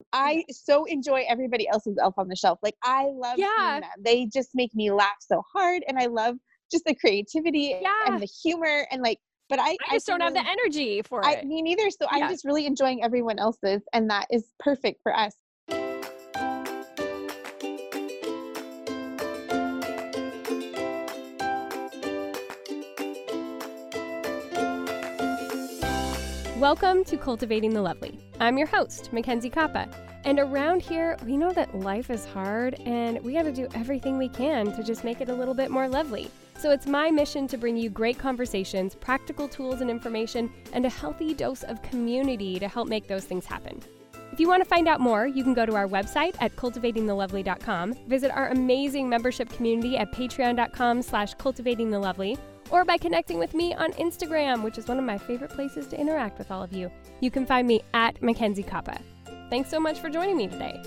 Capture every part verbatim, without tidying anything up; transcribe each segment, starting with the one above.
I so enjoy everybody else's Elf on the Shelf. Like, I love seeing Yeah. them. They just make me laugh so hard, and I love just the creativity Yeah. and the humor and, like, but I I I just can don't have the really energy for I it. me neither, so I'm Yeah. just really enjoying everyone else's, and that is perfect for us. Welcome to Cultivating the Lovely. I'm your host, Mackenzie Kappa. And around here, we know that life is hard and we got to do everything we can to just make it a little bit more lovely. So it's my mission to bring you great conversations, practical tools and information, and a healthy dose of community to help make those things happen. If you want to find out more, you can go to our website at cultivating the lovely dot com, visit our amazing membership community at patreon.com slash cultivatingthelovely, or by connecting with me on Instagram, which is one of my favorite places to interact with all of you. You can find me at Mackenzie Kappa. Thanks so much for joining me today.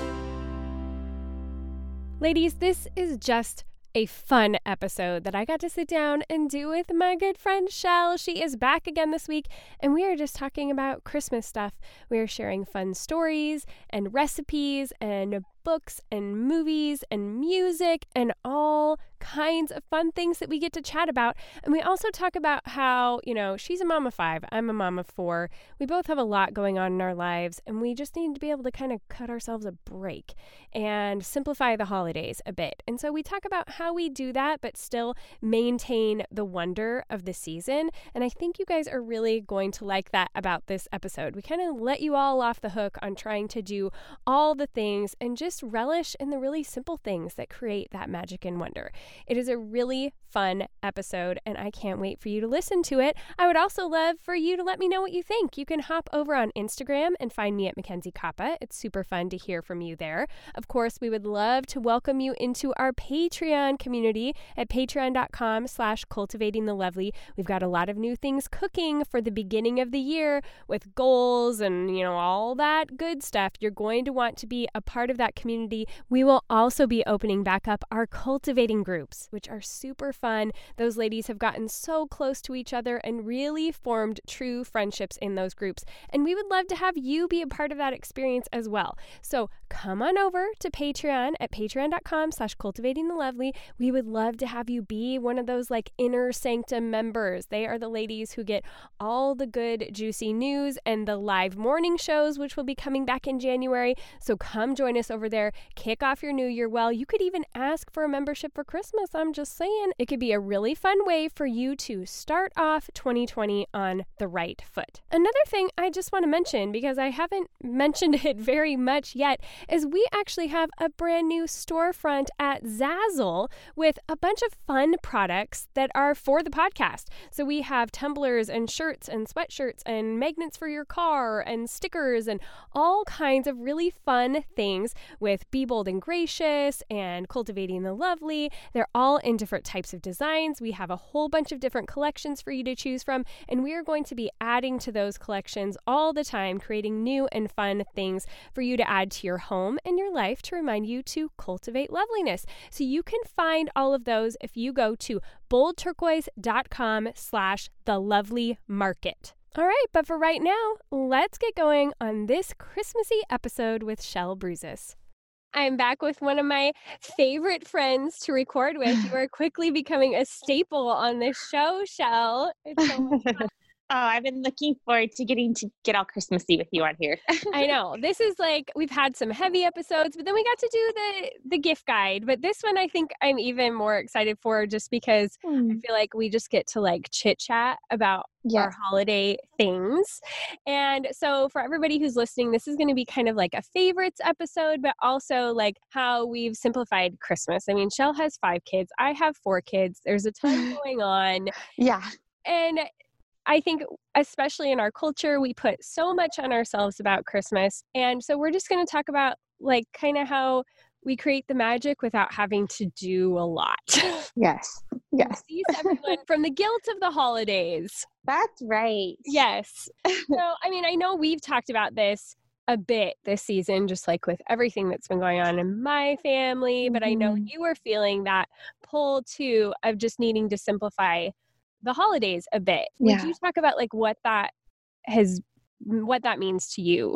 Ladies, this is just a fun episode that I got to sit down and do with my good friend Shell. She is back again this week, and we are just talking about Christmas stuff. We are sharing fun stories and recipes and books and movies and music and all kinds of fun things that we get to chat about. And we also talk about how, you know, she's a mom of five, I'm a mom of four. We both have a lot going on in our lives, and we just need to be able to kind of cut ourselves a break and simplify the holidays a bit. And so we talk about how we do that, but still maintain the wonder of the season. And I think you guys are really going to like that about this episode. We kind of let you all off the hook on trying to do all the things and just relish in the really simple things that create that magic and wonder. It is a really fun episode, and I can't wait for you to listen to it. I would also love for you to let me know what you think. You can hop over on Instagram and find me at Mackenzie Kappa. It's super fun to hear from you there. Of course, we would love to welcome you into our Patreon community at patreon.com slash cultivating the lovely. We've got a lot of new things cooking for the beginning of the year with goals and, you know, all that good stuff. You're going to want to be a part of that community. We will also be opening back up our cultivating groups, which are super fun. Those ladies have gotten so close to each other and really formed true friendships in those groups. And we would love to have you be a part of that experience as well. So come on over to Patreon at patreon.com slash cultivating the lovely. We would love to have you be one of those like inner sanctum members. They are the ladies who get all the good juicy news and the live morning shows, which will be coming back in January. So come join us over there. Kick off your new year well. You could even ask for a membership for Christmas. I'm just saying. It could be a really fun way for you to start off twenty twenty on the right foot. Another thing I just want to mention, because I haven't mentioned it very much yet, is we actually have a brand new storefront at Zazzle with a bunch of fun products that are for the podcast. So we have tumblers and shirts and sweatshirts and magnets for your car and stickers and all kinds of really fun things with Be Bold and Gracious and Cultivating the Lovely. They're all in different types of designs. We have a whole bunch of different collections for you to choose from, and we are going to be adding to those collections all the time, creating new and fun things for you to add to your home and your life to remind you to cultivate loveliness. So you can find all of those if you go to boldturquoise.com slash the lovely market. All right, but for right now, let's get going on this Christmassy episode with Shell Bruzes. I'm back with one of my favorite friends to record with. You are quickly becoming a staple on this show, Shell. It's so much fun. Oh, I've been looking forward to getting to get all Christmassy with you on here. I know. This is like, we've had some heavy episodes, but then we got to do the the gift guide. But this one I think I'm even more excited for, just because Hmm. I feel like we just get to like chit chat about Yes. our holiday things. And so for everybody who's listening, this is going to be kind of like a favorites episode, but also like how we've simplified Christmas. I mean, Shell has five kids. I have four kids. There's a ton going on. Yeah. And I think especially in our culture, we put so much on ourselves about Christmas. And so we're just going to talk about like kind of how we create the magic without having to do a lot. Yes. Yes. Release everyone from the guilt of the holidays. That's right. Yes. So, I mean, I know we've talked about this a bit this season, just like with everything that's been going on in my family, but I know Mhm. you were feeling that pull too of just needing to simplify the holidays a bit. Would Yeah. you talk about like what that has, what that means to you?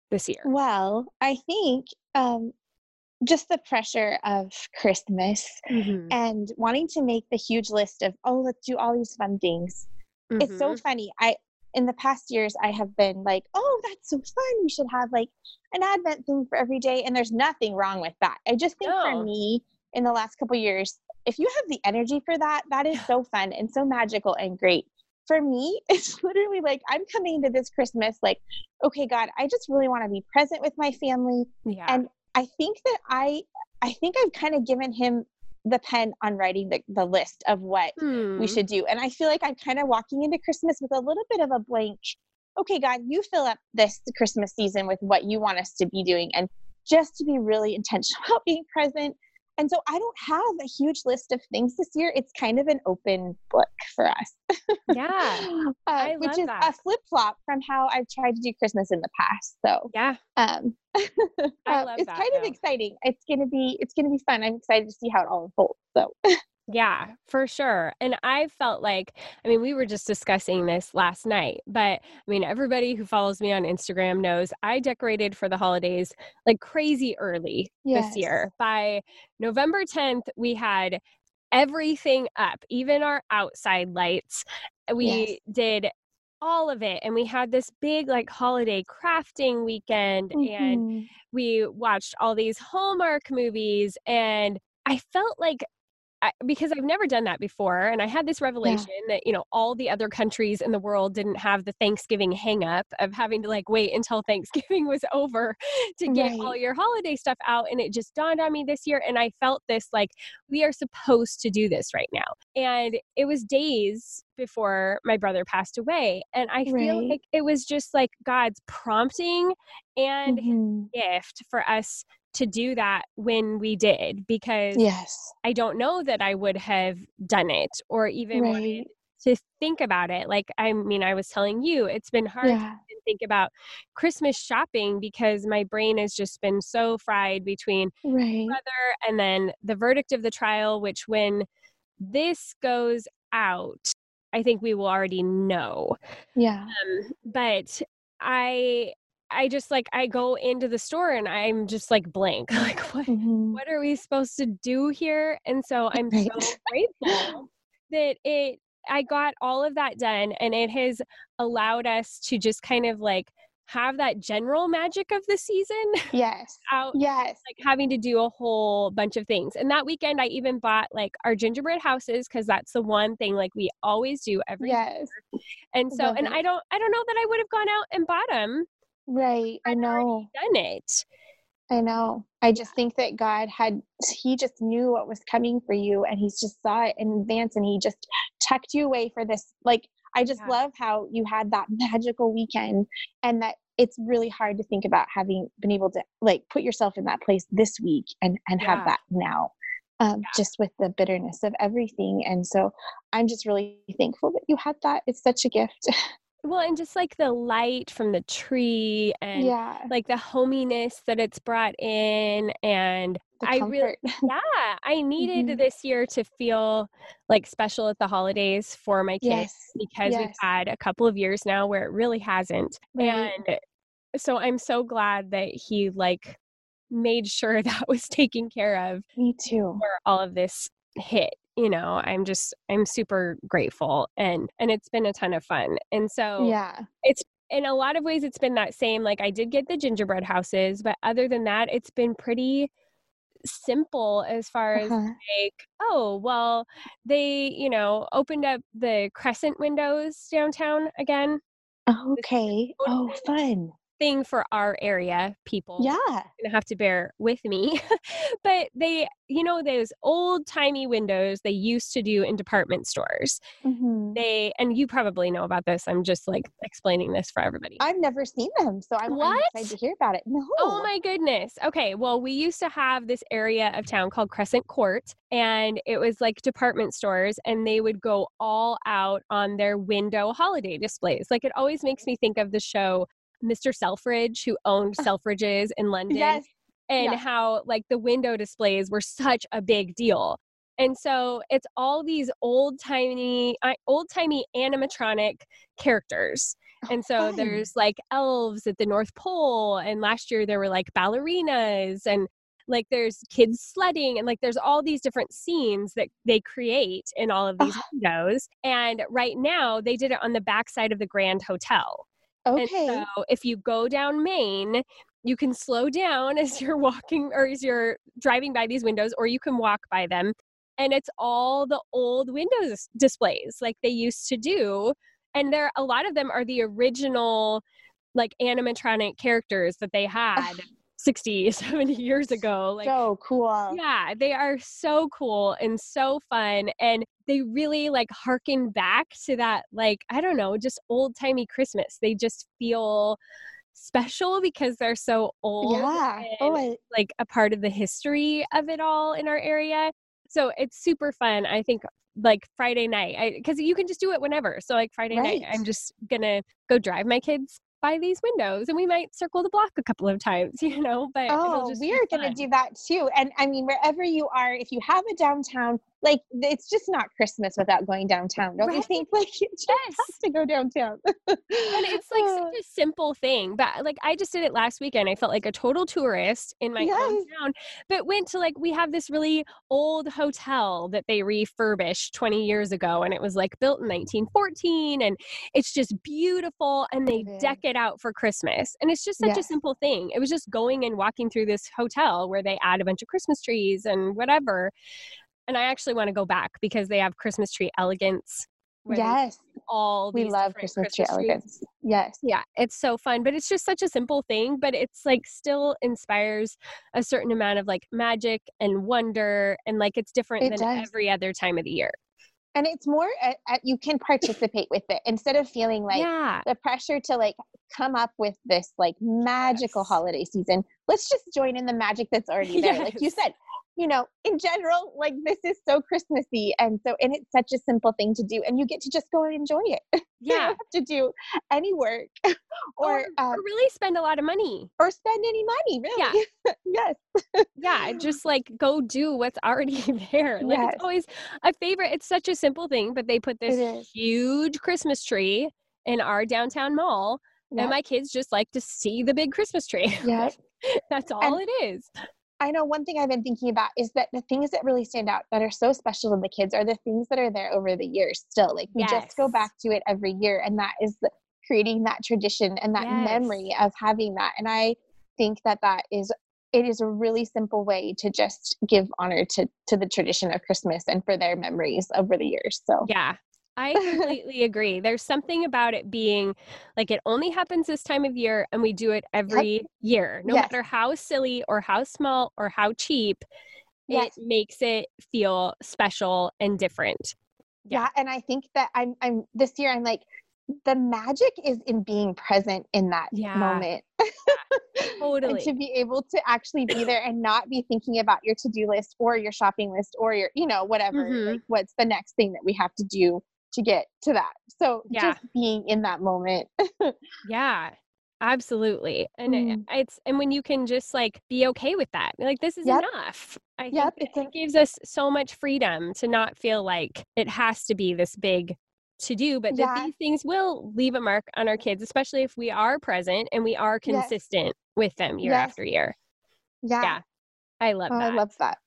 this year? Well, I think um, just the pressure of Christmas Mm-hmm. and wanting to make the huge list of, oh, let's do all these fun things. It's so Mm-hmm. funny. I in the past years I have been like, oh, that's so fun. We should have like an Advent thing for every day. And there's nothing wrong with that. I just think for No. me in the last couple years, if you have the energy for that, that is so fun and so magical and great. For me, it's literally like I'm coming into this Christmas like, okay, God, I just really want to be present with my family. Yeah. And I think that I I think I've kind of given him the pen on writing the, the list of what we Hmm. should do. And I feel like I'm kind of walking into Christmas with a little bit of a blank. Okay, God, you fill up this Christmas season with what you want us to be doing and just to be really intentional about being present. And so I don't have a huge list of things this year. It's kind of an open book for us, Yeah. uh, I which love is a that. flip flop from how I've tried to do Christmas in the past. So Yeah. um, I uh, love it's that kind of though. exciting. It's gonna be it's gonna be fun. I'm excited to see how it all unfolds. So Yeah, for sure. And I felt like, I mean, we were just discussing this last night, but I mean, everybody who follows me on Instagram knows I decorated for the holidays like crazy early this yes, year. By November tenth, we had everything up, even our outside lights. yes. We did all of it. And we had this big like holiday crafting weekend and Hmm. we watched all these Hallmark movies and I felt like I, because I've never done that before. And I had this Yeah. revelation that, you know, all the other countries in the world didn't have the Thanksgiving hang up of having to like wait until Thanksgiving was over to get all Right. your holiday stuff out. And it just dawned on me this year. And I felt this like, we are supposed to do this right now. And it was days before my brother passed away. And I feel Right. like it was just like God's prompting and his Hmm. gift for us to do that when we did, because Yes. I don't know that I would have done it or even wanted Right. to think about it. Like, I mean, I was telling you, it's been hard to Yeah. even think about Christmas shopping because my brain has just been so fried between Right. brother and then the verdict of the trial, which when this goes out, I think we will already know. Yeah. Um, but I I just like I go into the store and I'm just like blank. Like what Hmm. what are we supposed to do here? And so I'm Right. so grateful that it I got all of that done and it has allowed us to just kind of like have that general magic of the season Yes. out Yes. like having to do a whole bunch of things. And that weekend I even bought like our gingerbread houses because that's the one thing like we always do every Yes. and so Love and it. I don't I don't know that I would have gone out and bought them Right. I had know. already done it. I know. I Yeah. just think that God had, he just knew what was coming for you and he's just saw it in advance and he just tucked you away for this. Like, I just Yeah. love how you had that magical weekend and that it's really hard to think about having been able to like put yourself in that place this week and, and have Yeah. that now. Um, Yeah. just with the bitterness of everything. And so I'm just really thankful that you had that. It's such a gift. Well, and just like the light from the tree and Yeah. like the hominess that it's brought in and The I really comfort. yeah, I needed Hmm. this year to feel like special at the holidays for my kids Yes. because we've Yes. had a couple of years now where it really hasn't. Right. And so I'm so glad that he like made sure that was taken care of Me too. before all of this hit. You know, I'm just I'm super grateful and and it's been a ton of fun. And so Yeah. it's in a lot of ways it's been that same like I did get the gingerbread houses, but other than that it's been pretty simple as far as Uh-huh. like, oh, well, they, you know, opened up the crescent windows downtown again. This is Okay. a Oh, totally fun. thing for our area people. Yeah. Gonna have to bear with me. But they, you know, those old timey windows they used to do in department stores. Mhm. They, and you probably know about this. I'm just like explaining this for everybody. I've never seen them, so I'm I'm excited to What? hear about it. Oh No. my goodness. Okay. Well, we used to have this area of town called Crescent Court, and it was like department stores, and they would go all out on their window holiday displays. Like it always makes me think of the show Mister Selfridge, who owned Selfridges in London, Yes. and Yeah. how like the window displays were such a big deal. And so it's all these old timey, old timey animatronic characters And so Fun. there's like elves at the North Pole. And last year there were like ballerinas and like there's kids sledding and like there's all these different scenes that they create in all of these Oh, windows. And right now they did it on the backside of the Grand Hotel. And okay. so if you go down Main, you can slow down as you're walking or as you're driving by these windows, or you can walk by them. And it's all the old windows displays like they used to do. And there, a lot of them are the original like animatronic characters that they had sixty, seventy years ago. Like, So cool. yeah, they are so cool and so fun. And they really like harken back to that, like, I don't know, just old timey Christmas. They just feel special because they're so old Yeah. and Oh, I, like a part of the history of it all in our area. So it's super fun. I think like Friday night, because you can just do it whenever. So like Friday night, right. I'm just gonna go drive my kids by these windows and we might circle the block a couple of times, you know, but it'll Oh, just we be are going to fun. do that too. And I mean, wherever you are, if you have a downtown, like it's just not Christmas without going downtown. Don't you Right? think? Like you just Yes. have to go downtown. And it's like such a simple thing, but like I just did it last weekend. I felt like a total tourist in my Yes. own town, but went to like, we have this really old hotel that they refurbished twenty years ago. And it was like built in nineteen fourteen and it's just beautiful. And they It deck is. it out for Christmas. And it's just such a Yes. simple thing. It was just going and walking through this hotel where they add a bunch of Christmas trees and whatever. And I actually want to go back because they have Christmas tree elegance. Where they Yes. do all We these love different Christmas tree Christmas trees. elegance. Yes. Yeah, it's so fun, but it's just such a simple thing, but it's like still inspires a certain amount of like magic and wonder and like it's different It than does. every other time of the year. And it's more, uh, uh, you can participate with it instead of feeling like Yeah. the pressure to like come up with this like magical Yes. holiday season. Let's just join in the magic that's already there. Like you Yes. said, you know, in general, like this is so Christmassy. And so, and it's such a simple thing to do and you get to just go and enjoy it. You Yeah. don't have to do any work Or, or, um, or really spend a lot of money. or spend any money, really. Yes. Yeah, just like go do what's already there. Like Yes. it's always a favorite. It's such a simple thing, but they put It this is. huge Christmas tree in our downtown mall, and Yep. my kids just like to see the big Christmas tree. Yep. That's all And it is. I know one thing I've been thinking about is that the things that really stand out that are so special to the kids are the things that are there over the years still. Like we just go Yes. back to it every year and that is the, creating that tradition and that Yes. memory of having that. And I think that that is, it is a really simple way to just give honor to, to the tradition of Christmas and for their memories over the years. So Yeah, I completely agree. There's something about it being like it only happens this time of year and we do it every year, no Yes. matter how silly or how small or how cheap, Yes. it makes it feel special and different. Yeah. Yeah. And I think that I'm, I'm this year, I'm like, the magic is in being present in that Yeah. moment. And Totally. to be able to actually be there and not be thinking about your to-do list or your shopping list or your, you know, whatever, Mhm. like what's the next thing that we have to do to get to that. So Yeah. just being in that moment. Yeah, absolutely. And it, Mm. it's and when you can just like be okay with that, like this is Yep. enough. I think Yep. it, It's a, it gives us so much freedom to not feel like it has to be this big to do, but that yeah. these things will leave a mark on our kids, especially if we are present and we are Yes. consistent with them year Yes. after year. Yeah. Yeah, I love Oh, I that. love that.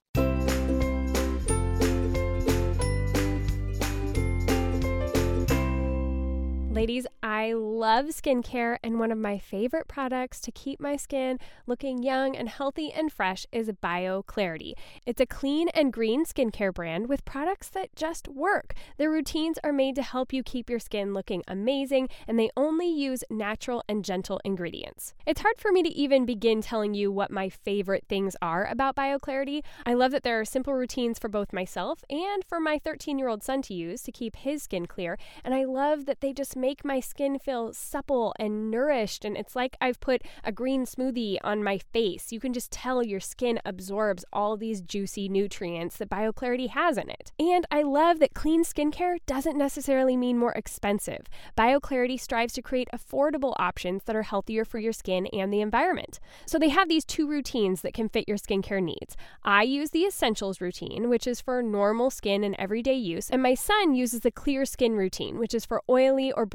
Ladies, I love skincare, and one of my favorite products to keep my skin looking young and healthy and fresh is BioClarity. It's a clean and green skincare brand with products that just work. Their routines are made to help you keep your skin looking amazing, and they only use natural and gentle ingredients. It's hard for me to even begin telling you what my favorite things are about BioClarity. I love that there are simple routines for both myself and for my thirteen-year-old son to use to keep his skin clear, and I love that they just make my skin feel supple and nourished, and it's like I've put a green smoothie on my face. You can just tell your skin absorbs all these juicy nutrients that BioClarity has in it. And I love that clean skincare doesn't necessarily mean more expensive. BioClarity strives to create affordable options that are healthier for your skin and the environment. So they have these two routines that can fit your skincare needs. I use the Essentials routine, which is for normal skin and everyday use, and my son uses the Clear Skin routine, which is for oily or breakout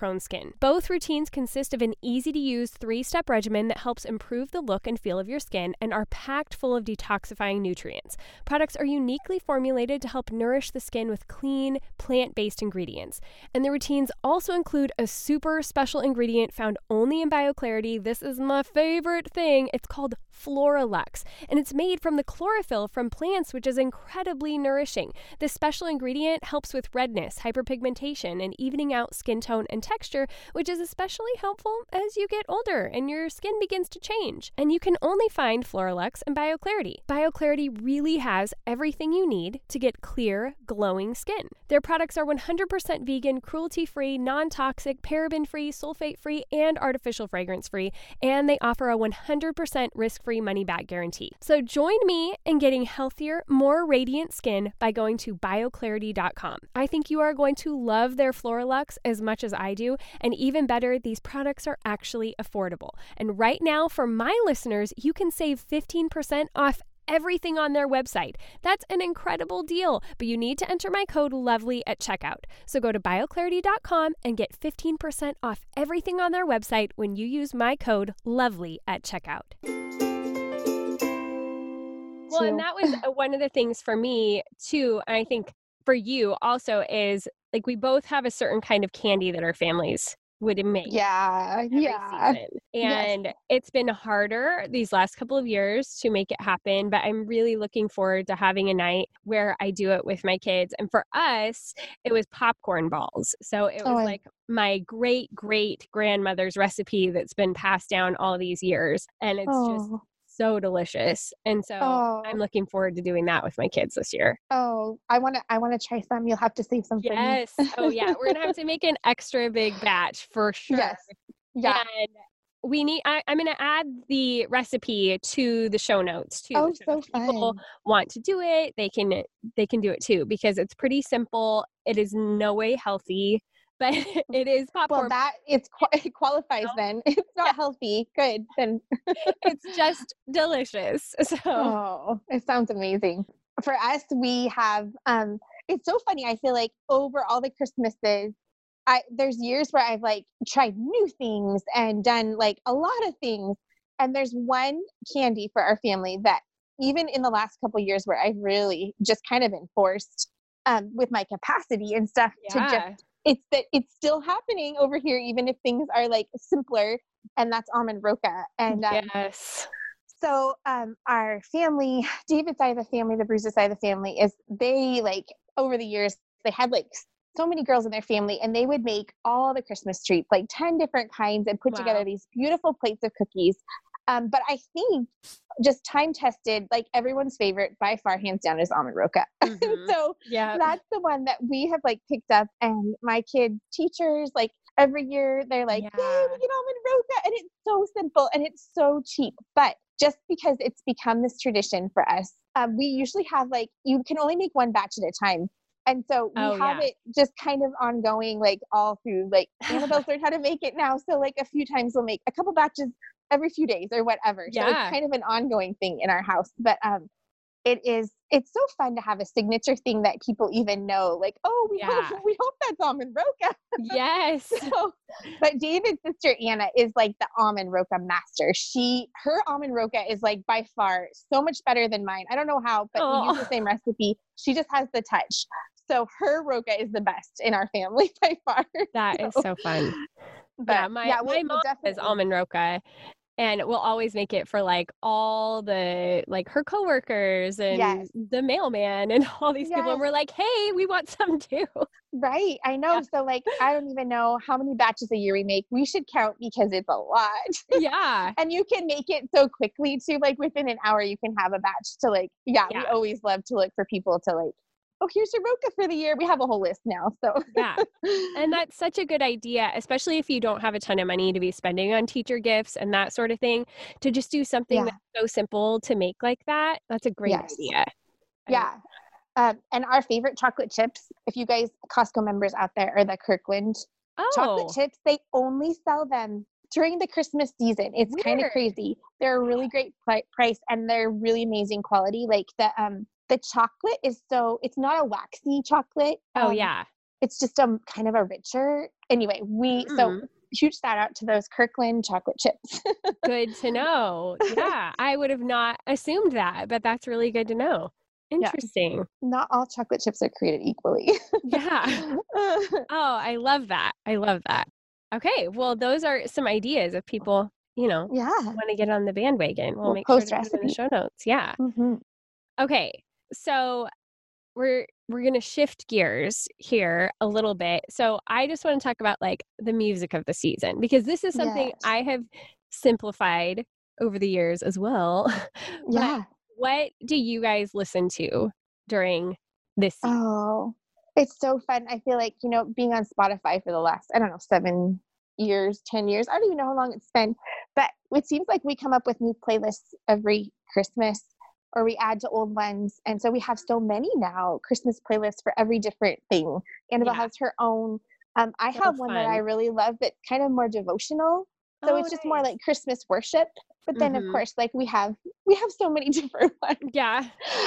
acne-prone skin. Both routines consist of an easy-to-use three-step regimen that helps improve the look and feel of your skin and are packed full of detoxifying nutrients. Products are uniquely formulated to help nourish the skin with clean, plant-based ingredients. And the routines also include a super special ingredient found only in BioClarity. This is my favorite thing. It's called Floralux, and it's made from the chlorophyll from plants, which is incredibly nourishing. This special ingredient helps with redness, hyperpigmentation, and evening out skin tone and texture, which is especially helpful as you get older and your skin begins to change. And you can only find Floralux and BioClarity. BioClarity really has everything you need to get clear, glowing skin. Their products are one hundred percent vegan, cruelty-free, non-toxic, paraben-free, sulfate-free, and artificial fragrance-free, and they offer a one hundred percent risk-free money-back guarantee. So join me in getting healthier, more radiant skin by going to bio clarity dot com. I think you are going to love their Floralux as much as I do, and even better, these products are actually affordable. And right now, for my listeners, you can save fifteen percent off everything on their website. That's an incredible deal, but you need to enter my code LOVELY at checkout. So go to bio clarity dot com and get fifteen percent off everything on their website when you use my code LOVELY at checkout. Well, and that was one of the things for me too, and I think for you also, is like we both have a certain kind of candy that our families would make. Yeah, yeah. Season. And yes. It's been harder these last couple of years to make it happen, but I'm really looking forward to having a night where I do it with my kids. And for us, it was popcorn balls. So it was oh, like my great, great grandmother's recipe that's been passed down all these years. And it's oh. just so delicious. And so oh. I'm looking forward to doing that with my kids this year. Oh, I want to, I want to try some. You'll have to save some for yes. me. Oh yeah. We're going to have to make an extra big batch for sure. Yes. Yeah. And we need, I, I'm going to add the recipe to the show notes too. Oh, so, so if people fun. want to do it, they can, they can do it too, because it's pretty simple. It is no way healthy, but it is popcorn. Well, that it's it qualifies then. It's not yeah. healthy. Good. Then it's just delicious. So oh, it sounds amazing. For us, we have um it's so funny. I feel like over all the Christmases, I there's years where I've like tried new things and done like a lot of things. And there's one candy for our family that even in the last couple of years where I've really just kind of enforced um with my capacity and stuff yeah. to just it's that it's still happening over here, even if things are like simpler, and that's almond roca. And um, yes. So um, our family, David's side of the family, the Bruce's side of the family, is they like over the years they had like so many girls in their family, and they would make all the Christmas treats, like ten different kinds, and put wow. together these beautiful plates of cookies. Um, but I think just time tested, like everyone's favorite by far, hands down, is almond roca. Mm-hmm. So yeah. that's the one that we have like picked up, and my kids' teachers, like every year they're like, yeah. yay, we get almond roca. And it's so simple and it's so cheap. But just because it's become this tradition for us, um, we usually have like, you can only make one batch at a time. And so we oh, have yeah. it just kind of ongoing, like all through, like Annabelle's learned how to make it now. So like a few times we'll make a couple batches every few days or whatever. Yeah. So it's kind of an ongoing thing in our house. But um, it is, it's so fun to have a signature thing that people even know, like, oh, we, yeah. hope, we hope that's almond roca. Yes. So, but David's sister, Anna, is like the almond roca master. She, her almond roca is like by far so much better than mine. I don't know how, but oh. we use the same recipe. She just has the touch. So her roca is the best in our family by far. That so. is so fun. But yeah, my, yeah, we'll, my mom we'll is almond roca, and we'll always make it for like all the, like her coworkers and yes. the mailman and all these yes. people. And we're like, hey, we want some too. Right. I know. Yeah. So like, I don't even know how many batches a year we make. We should count because it's a lot. Yeah. And you can make it so quickly too. Like within an hour, you can have a batch to like, yeah, yeah. we always love to look for people to like, oh, here's your roca for the year. We have a whole list now. So yeah. And that's such a good idea, especially if you don't have a ton of money to be spending on teacher gifts and that sort of thing, to just do something yeah. that's so simple to make like that. That's a great yes. idea. Yeah. Um, and our favorite chocolate chips, if you guys Costco members out there, are the Kirkland oh. chocolate chips. They only sell them during the Christmas season. It's kind of crazy. They're a really great pl- price and they're really amazing quality. Like the, um, The chocolate is so, it's not a waxy chocolate. Oh, um, yeah. it's just a kind of a richer, anyway, we, Mm. so huge shout out to those Kirkland chocolate chips. Good to know. Yeah, I would have not assumed that, but that's really good to know. Interesting. Yeah. Not all chocolate chips are created equally. Yeah. Oh, I love that. I love that. Okay, well, those are some ideas if people, you know, yeah. want to get on the bandwagon. We'll, We'll make sure post to put them in the recipes. show notes. Yeah. Mm-hmm. Okay, so we're we're gonna shift gears here a little bit. So I just want to talk about like the music of the season, because this is something Yes. I have simplified over the years as well. But Yeah. what do you guys listen to during this season? Oh, it's so fun. I feel like, you know, being on Spotify for the last, I don't know, seven years, ten years, I don't even know how long it's been, but it seems like we come up with new playlists every Christmas, or we add to old ones. And so we have so many now Christmas playlists for every different thing. Annabelle Yeah. has her own. Um, I So have one that I fun. really love, but kind of more devotional. So Oh, it's just more nice. like Christmas worship. But then of Mhm. course, like we have, we have so many different ones. Yeah.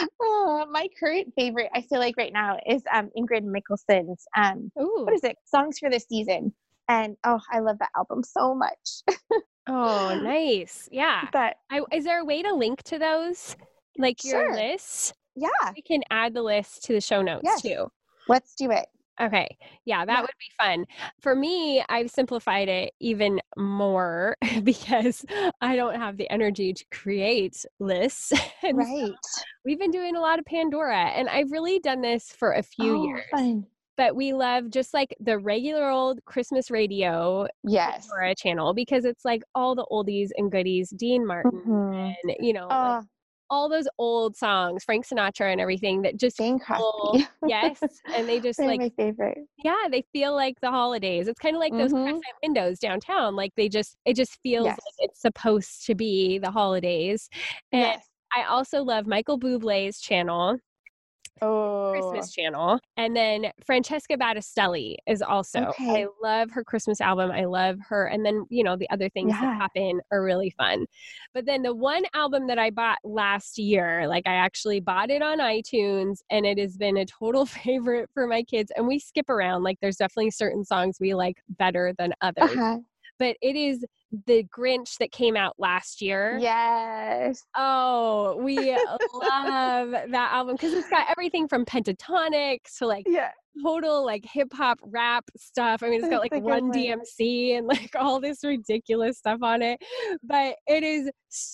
Uh, my current favorite, I feel like right now, is um, Ingrid Mickelson's, um, Ooh. what is it? Songs for the Season. And oh, I love that album so much. Oh, nice. Yeah. But I, is there a way to link to those? Like your sure. lists? Yeah, We can add the list to the show notes Yes. too. let's do it. Okay. Yeah, that Yeah. would be fun. For me, I've simplified it even more because I don't have the energy to create lists. And so Right. we've been doing a lot of Pandora, and I've really done this for a few Oh, years. fun. But we love just like the regular old Christmas radio Yes. Pandora channel, because it's like all the oldies and goodies, Dean Martin, Mhm. and you know, like Uh, all those old songs, Frank Sinatra and everything that just Bing feel, Crosby. yes, and they just They're like, my favorite. yeah, they feel like the holidays. It's kind of like those Mhm. crescent windows downtown. Like they just, it just feels Yes. like it's supposed to be the holidays. And Yes. I also love Michael Bublé's channel, Oh. Christmas channel. And then Francesca Battistelli is also, Okay. I love her Christmas album. I love her. And then, you know, the other things Yeah. that pop in are really fun. But then the one album that I bought last year, like I actually bought it on iTunes, and it has been a total favorite for my kids. And we skip around. Like there's definitely certain songs we like better than others. Uh-huh. But it is the Grinch that came out last year. Yes. Oh, we love that album because it's got everything from Pentatonix to like Yeah. total like hip hop rap stuff. I mean, it's got like That's a good Run one. D M C and like all this ridiculous stuff on it. But it is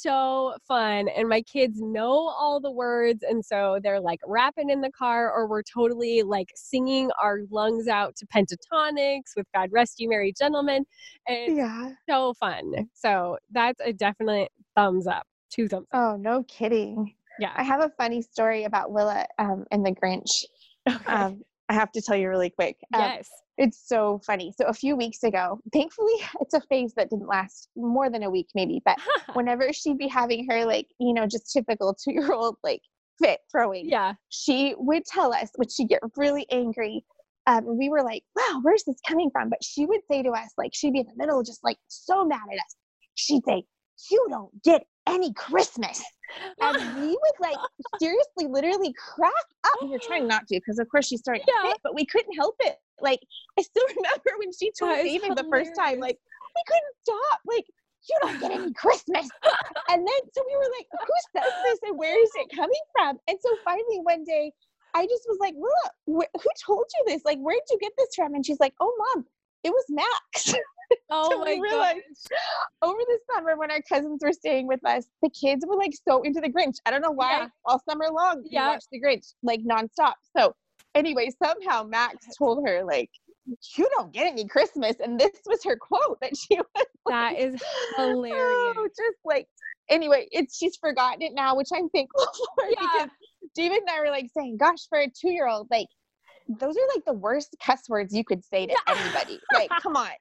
so fun. And my kids know all the words. And so they're like rapping in the car, or we're totally like singing our lungs out to Pentatonix with God Rest You Merry Gentlemen. And it's Yeah. so fun. So that's a definite thumbs up. Two thumbs up. Oh, no kidding. Yeah. I have a funny story about Willa um, and the Grinch. Okay. Um, I have to tell you really quick. Um, Yes. It's so funny. So a few weeks ago, thankfully, it's a phase that didn't last more than a week, maybe. But whenever she'd be having her, like, you know, just typical two-year-old, like, fit throwing, Yeah. she would tell us, would she get really angry? Um, and we were like, wow, where's this coming from? But she would say to us, like, she'd be in the middle, just like so mad at us. She'd say, you don't get any Christmas. And we would like seriously, literally crack up. We were trying not to, because of course she's starting to Yeah. fit, but we couldn't help it. Like, I still remember when she told That is David the first time, hilarious. like, we couldn't stop. Like, you don't get any Christmas. And then, so we were like, who says this and where is it coming from? And so finally one day, I just was like, Willa, wh- who told you this? Like, where did you get this from? And she's like, oh, Mom, it was Max. Oh So my we realized gosh. over the summer when our cousins were staying with us, the kids were like so into the Grinch. I don't know why. Yeah. All summer long, we Yeah. watched the Grinch like nonstop. So anyway, somehow Max told her like, you don't get any Christmas. And this was her quote that she was That is hilarious. oh, just like, anyway, it's, she's forgotten it now, which I'm thankful for Yeah. because David and I were like saying, gosh, for a two-year-old, like, those are like the worst cuss words you could say to anybody. Like, come on.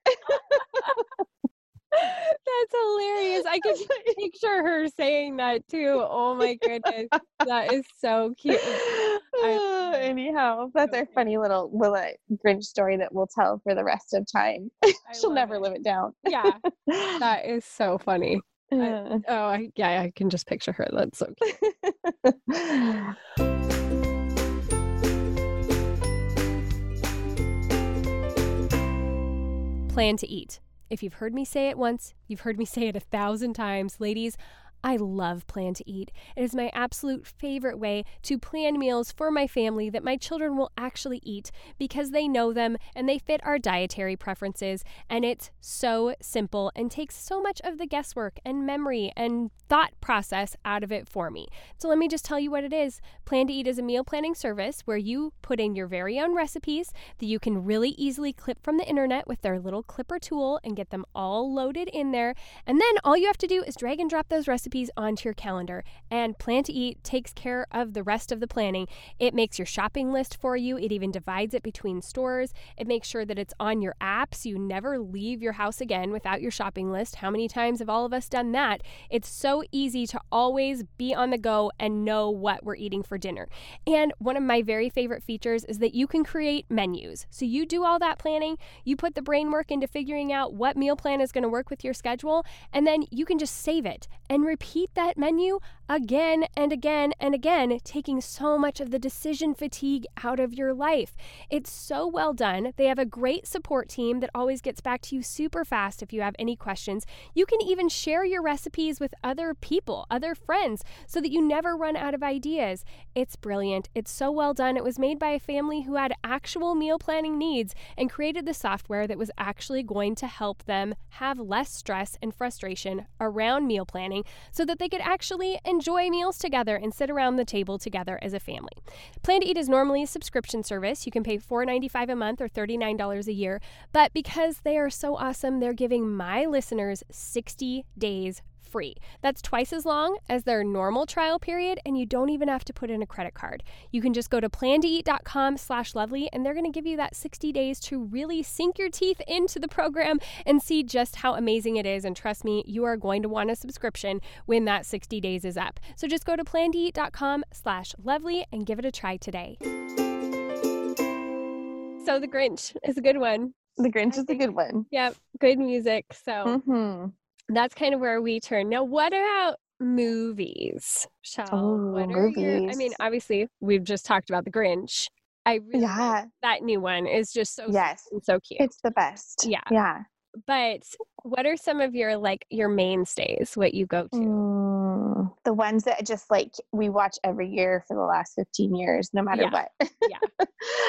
That's hilarious. I can picture her saying that too. Oh my goodness. That is so cute. Uh, anyhow, that's our funny little Willa Grinch story that we'll tell for the rest of time. I She'll love never it. live it down. Yeah. That is so funny. I, Uh, oh, I, yeah, I can just picture her. That's so cute. plan to eat. If you've heard me say it once, you've heard me say it a thousand times. Ladies, I love Plan to Eat. It is my absolute favorite way to plan meals for my family that my children will actually eat because they know them and they fit our dietary preferences. And it's so simple and takes so much of the guesswork and memory and thought process out of it for me. So let me just tell you what it is. Plan to Eat is a meal planning service where you put in your very own recipes that you can really easily clip from the internet with their little clipper tool and get them all loaded in there. And then all you have to do is drag and drop those recipes onto your calendar, and Plan to Eat takes care of the rest of the planning. It makes your shopping list for you. It even divides it between stores. It makes sure that it's on your app so you never leave your house again without your shopping list. How many times have all of us done that? It's so easy to always be on the go and know what we're eating for dinner. And one of my very favorite features is that you can create menus. So you do all that planning, you put the brain work into figuring out what meal plan is going to work with your schedule, and then you can just save it and repeat that menu again and again and again, taking so much of the decision fatigue out of your life. It's so well done. They have a great support team that always gets back to you super fast if you have any questions. You can even share your recipes with other people, other friends, so that you never run out of ideas. It's brilliant. It's so well done. It was made by a family who had actual meal planning needs and created the software that was actually going to help them have less stress and frustration around meal planning so that they could actually enjoy meals together and sit around the table together as a family. Plan to Eat is normally a subscription service. You can pay four dollars and ninety-five cents a month or thirty-nine dollars a year, but because they are so awesome, they're giving my listeners sixty days free. That's twice as long as their normal trial period, and you don't even have to put in a credit card. You can just go to plan to eat dot com slash lovely, and they're going to give you that sixty days to really sink your teeth into the program and see just how amazing it is. And trust me, you are going to want a subscription when that sixty days is up. So just go to plan to eat dot com slash lovely and give it a try today. So The Grinch is a good one. The Grinch is a good one. Yep, good music. So Mm-hmm. that's kind of where we turn. Now, what about movies? Shall Oh, what are your, I movies. mean, obviously, we've just talked about The Grinch. I really Yeah. like that new one is just so Yes. sweet and so cute. It's the best. Yeah. Yeah. But what are some of your like your mainstays? What you go to? Mm, the ones that just like we watch every year for the last fifteen years, no matter Yeah. what. Yeah.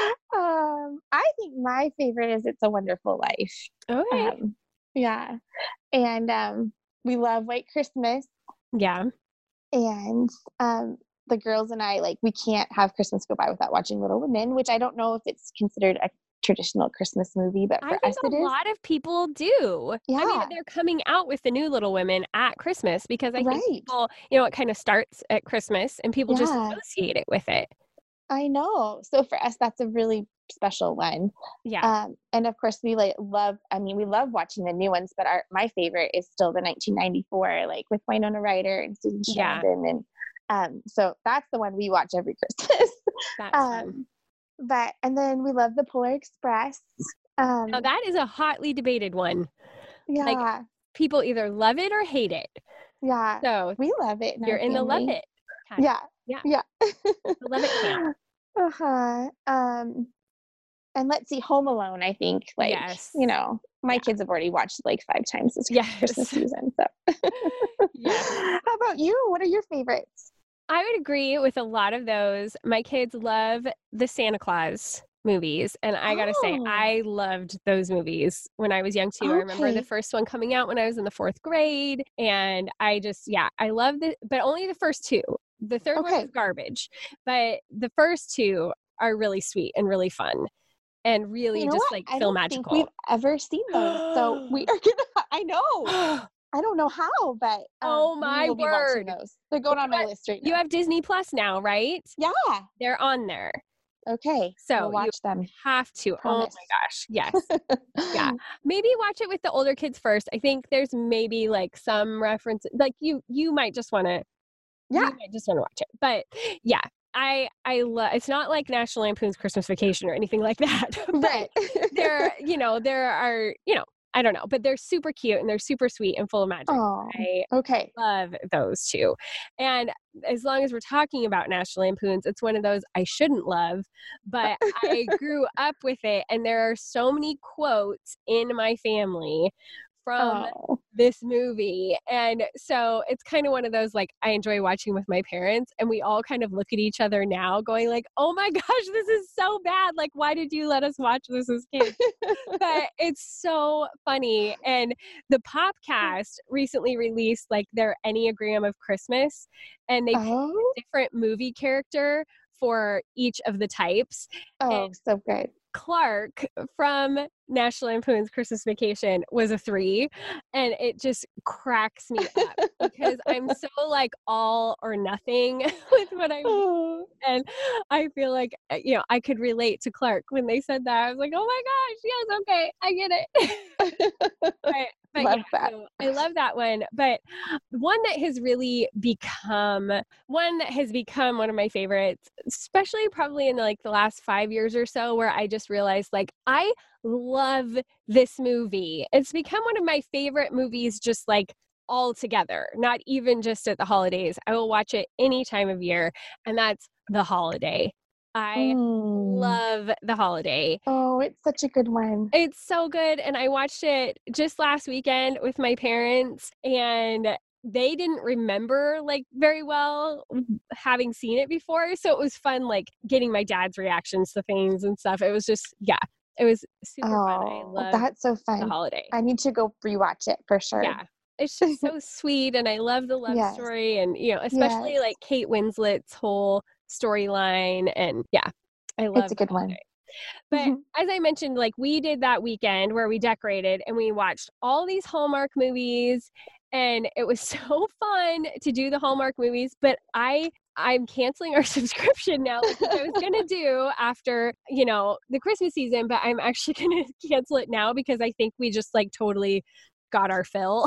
um, I think my favorite is It's a Wonderful Life. Okay. Um, yeah. And um, we love White Christmas. Yeah. And um, the girls and I, like, we can't have Christmas go by without watching Little Women, which I don't know if it's considered a traditional Christmas movie, but for I think us a it is. lot of people do. I Yeah. mean, they're coming out with the new Little Women at Christmas because I think Right. people, you know, it kind of starts at Christmas and people just Yeah. associate it with it. I know. So for us, that's a really special one. Yeah. Um, and of course, we like love. I mean, we love watching the new ones, but our my favorite is still the nineteen ninety-four, like with Winona Ryder and Susan Yeah. Sarandon, and um, so that's the one we watch every Christmas. That's fun. um, but and then we love the Polar Express. Um, Now that is a hotly debated one. yeah, People either love it or hate it. yeah, So we love it. you're our in the love family. it. camp. Yeah, Yeah. yeah. The love it camp. Uh huh. Um, and let's see, Home Alone. I think, like, Yes. you know, my Yeah. kids have already watched like five times this Yes. Christmas season. So, Yes. how about you? What are your favorites? I would agree with a lot of those. My kids love the Santa Claus movies. And I got to say, Oh. I loved those movies when I was young too. I remember the Okay. first one coming out when I was in the fourth grade. And I just, yeah, I loved it, but only the first two. The third one Okay. was garbage. But the first two are really sweet and really fun and really You know just what? like I feel don't think magical. we've ever seen those. So we are gonna. I know. I don't know how, but um, Oh, we my will be watching word. those. They're going You on know my what? list right You now. have Disney Plus now, right? Yeah. They're on there. Okay. So we'll you watch them. have to. Promise. Oh my gosh. Yes. Yeah. Maybe watch it with the older kids first. I think there's maybe like some reference, like you, you might just want to, Yeah. you might just want to watch it. But yeah, I, I love, it's not like National Lampoon's Christmas Vacation or anything like that. But Right. there, you know, there are, you know, I don't know, but they're super cute and they're super sweet and full of magic. Oh, I okay. love those two. And as long as we're talking about National Lampoons, it's one of those I shouldn't love, but I grew up with it. And there are so many quotes in my family from Oh. this movie. And so it's kind of one of those, like, I enjoy watching with my parents, and we all kind of look at each other now going like, oh my gosh, this is so bad. Like, why did you let us watch this as kids? But it's so funny. And the Popcast recently released like their Enneagram of Christmas, and they picked Oh, a different movie character for each of the types. oh, And so good. Clark from National Lampoon's Christmas Vacation was a three, and it just cracks me up because I'm so like all or nothing with what I'm doing. Oh, And I feel like, uh, you know, I could relate to Clark when they said that. I was like, oh my gosh, yes, okay, I get it. but but love yeah, that. so I love that one. But one that has really become one that has become one of my favorites, especially probably in like the last five years or so, where I just realized like I love this movie. It's become one of my favorite movies, just like all together, not even just at the holidays. I will watch it any time of year, and that's The Holiday. I Mm. love The Holiday. Oh, it's such a good one. It's so good. And I watched it just last weekend with my parents, and they didn't remember like very well having seen it before. So it was fun, like getting my dad's reactions to things and stuff. It was just, yeah, it was super fun. I Oh, love that's so The fun. Holiday. I need to go rewatch it for sure. Yeah. It's just so sweet. And I love the love Yes. story. And, you know, especially Yes. like Kate Winslet's whole storyline. And yeah, I love It's a The good one. Holiday. But as I mentioned, like we did that weekend where we decorated and we watched all these Hallmark movies, and it was so fun to do the Hallmark movies. But I I'm canceling our subscription now, like what I was gonna do after, you know, the Christmas season, but I'm actually gonna cancel it now because I think we just like totally got our fill.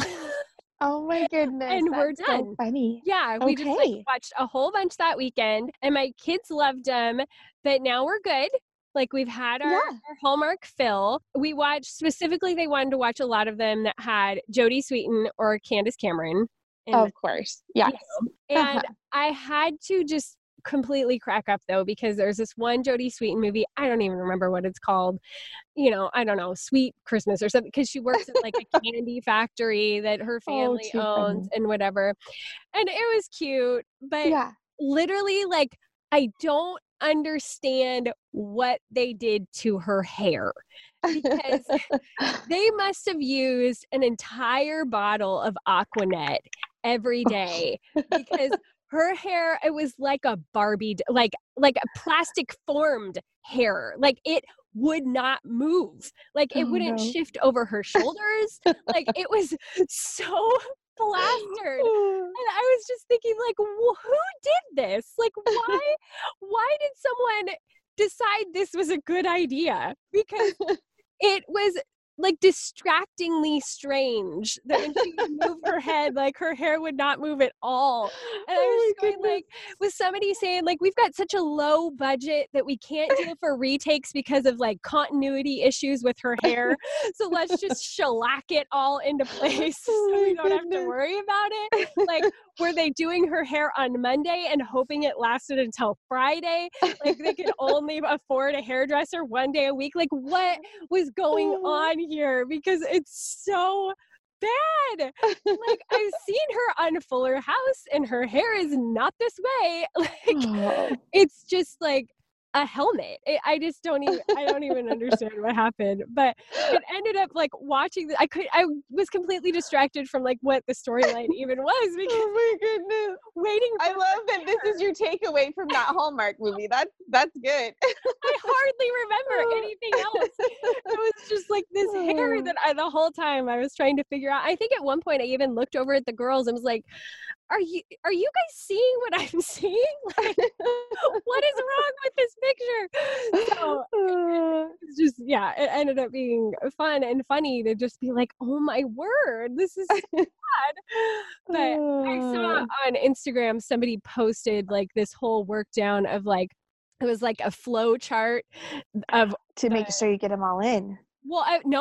Oh my goodness. And we're That's so done. funny. Yeah, we just like Okay. watched a whole bunch that weekend, and my kids loved them, but now we're good. Like we've had our, Yeah. our Hallmark fill. We watched specifically, they wanted to watch a lot of them that had Jodie Sweetin or Candace Cameron in them, Of course. you Yes. know. And Uh-huh. I had to just completely crack up though, because there's this one Jodie Sweetin movie. I don't even remember what it's called. You know, I don't know, Sweet Christmas or something, because she works at like a candy factory that her Oh, family too owns funny. and whatever. And it was cute, but Yeah. literally, like, I don't understand what they did to her hair, because they must have used an entire bottle of Aquanet every day, because her hair, it was like a Barbie, d- like like a plastic formed hair. Like it would not move. Like it Oh wouldn't no. shift over her shoulders. Like it was so plastered. And I was just thinking, like, wh- who did this? Like, why, why did someone decide this was a good idea? Because it was like distractingly strange that when she would move her head, like her hair would not move at all. And I was Oh just my going like, was somebody saying like, we've got such a low budget that we can't deal for retakes because of like continuity issues with her hair. So let's just shellac it all into place Oh so my we don't have to goodness. worry about it. Like, were they doing her hair on Monday and hoping it lasted until Friday? Like they could only afford a hairdresser one day a week? Like what was going on here? Because it's so bad. Like I've seen her on Fuller House and her hair is not this way. Like Oh. it's just like a helmet. It, I just don't even I don't even understand what happened. But it ended up like watching the, I could I was completely distracted from like what the storyline even was, because Oh my goodness. waiting for I love that this is your takeaway from that Hallmark movie. That's that's good. I hardly remember anything else. It was just like this hair that I, the whole time I was trying to figure out. I think at one point I even looked over at the girls and was like, are you are you guys seeing what I'm seeing? Like, what is wrong with this picture? So it's just, yeah, it ended up being fun and funny to just be like, oh my word, this is so bad. But I saw on Instagram somebody posted like this whole work down of like, it was like a flow chart of to make the, sure you get them all in. well, I, no,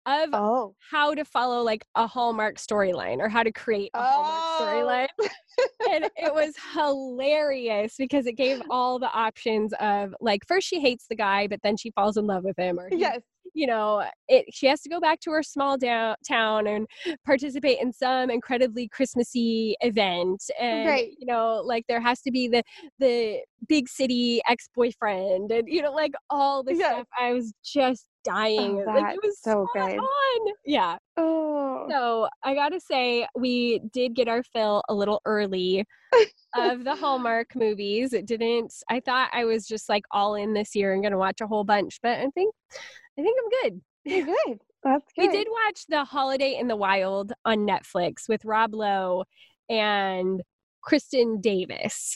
of Oh. how to follow like a Hallmark storyline or how to create a Hallmark Oh. storyline. And it was hilarious because it gave all the options of like, first she hates the guy, but then she falls in love with him, or he, Yes. you know, it, she has to go back to her small down, town and participate in some incredibly Christmassy event. And, Right. you know, like there has to be the, the big city ex-boyfriend and, you know, like all this Yes. stuff. I was just dying. Oh, Like it that's was so spot good. on. Yeah. Oh. So I gotta say, we did get our fill a little early of the Hallmark movies. It didn't, I thought I was just like all in this year and gonna watch a whole bunch, but I think, I think I'm good. You're good. That's We good. did watch The Holiday in the Wild on Netflix with Rob Lowe and Kristen Davis.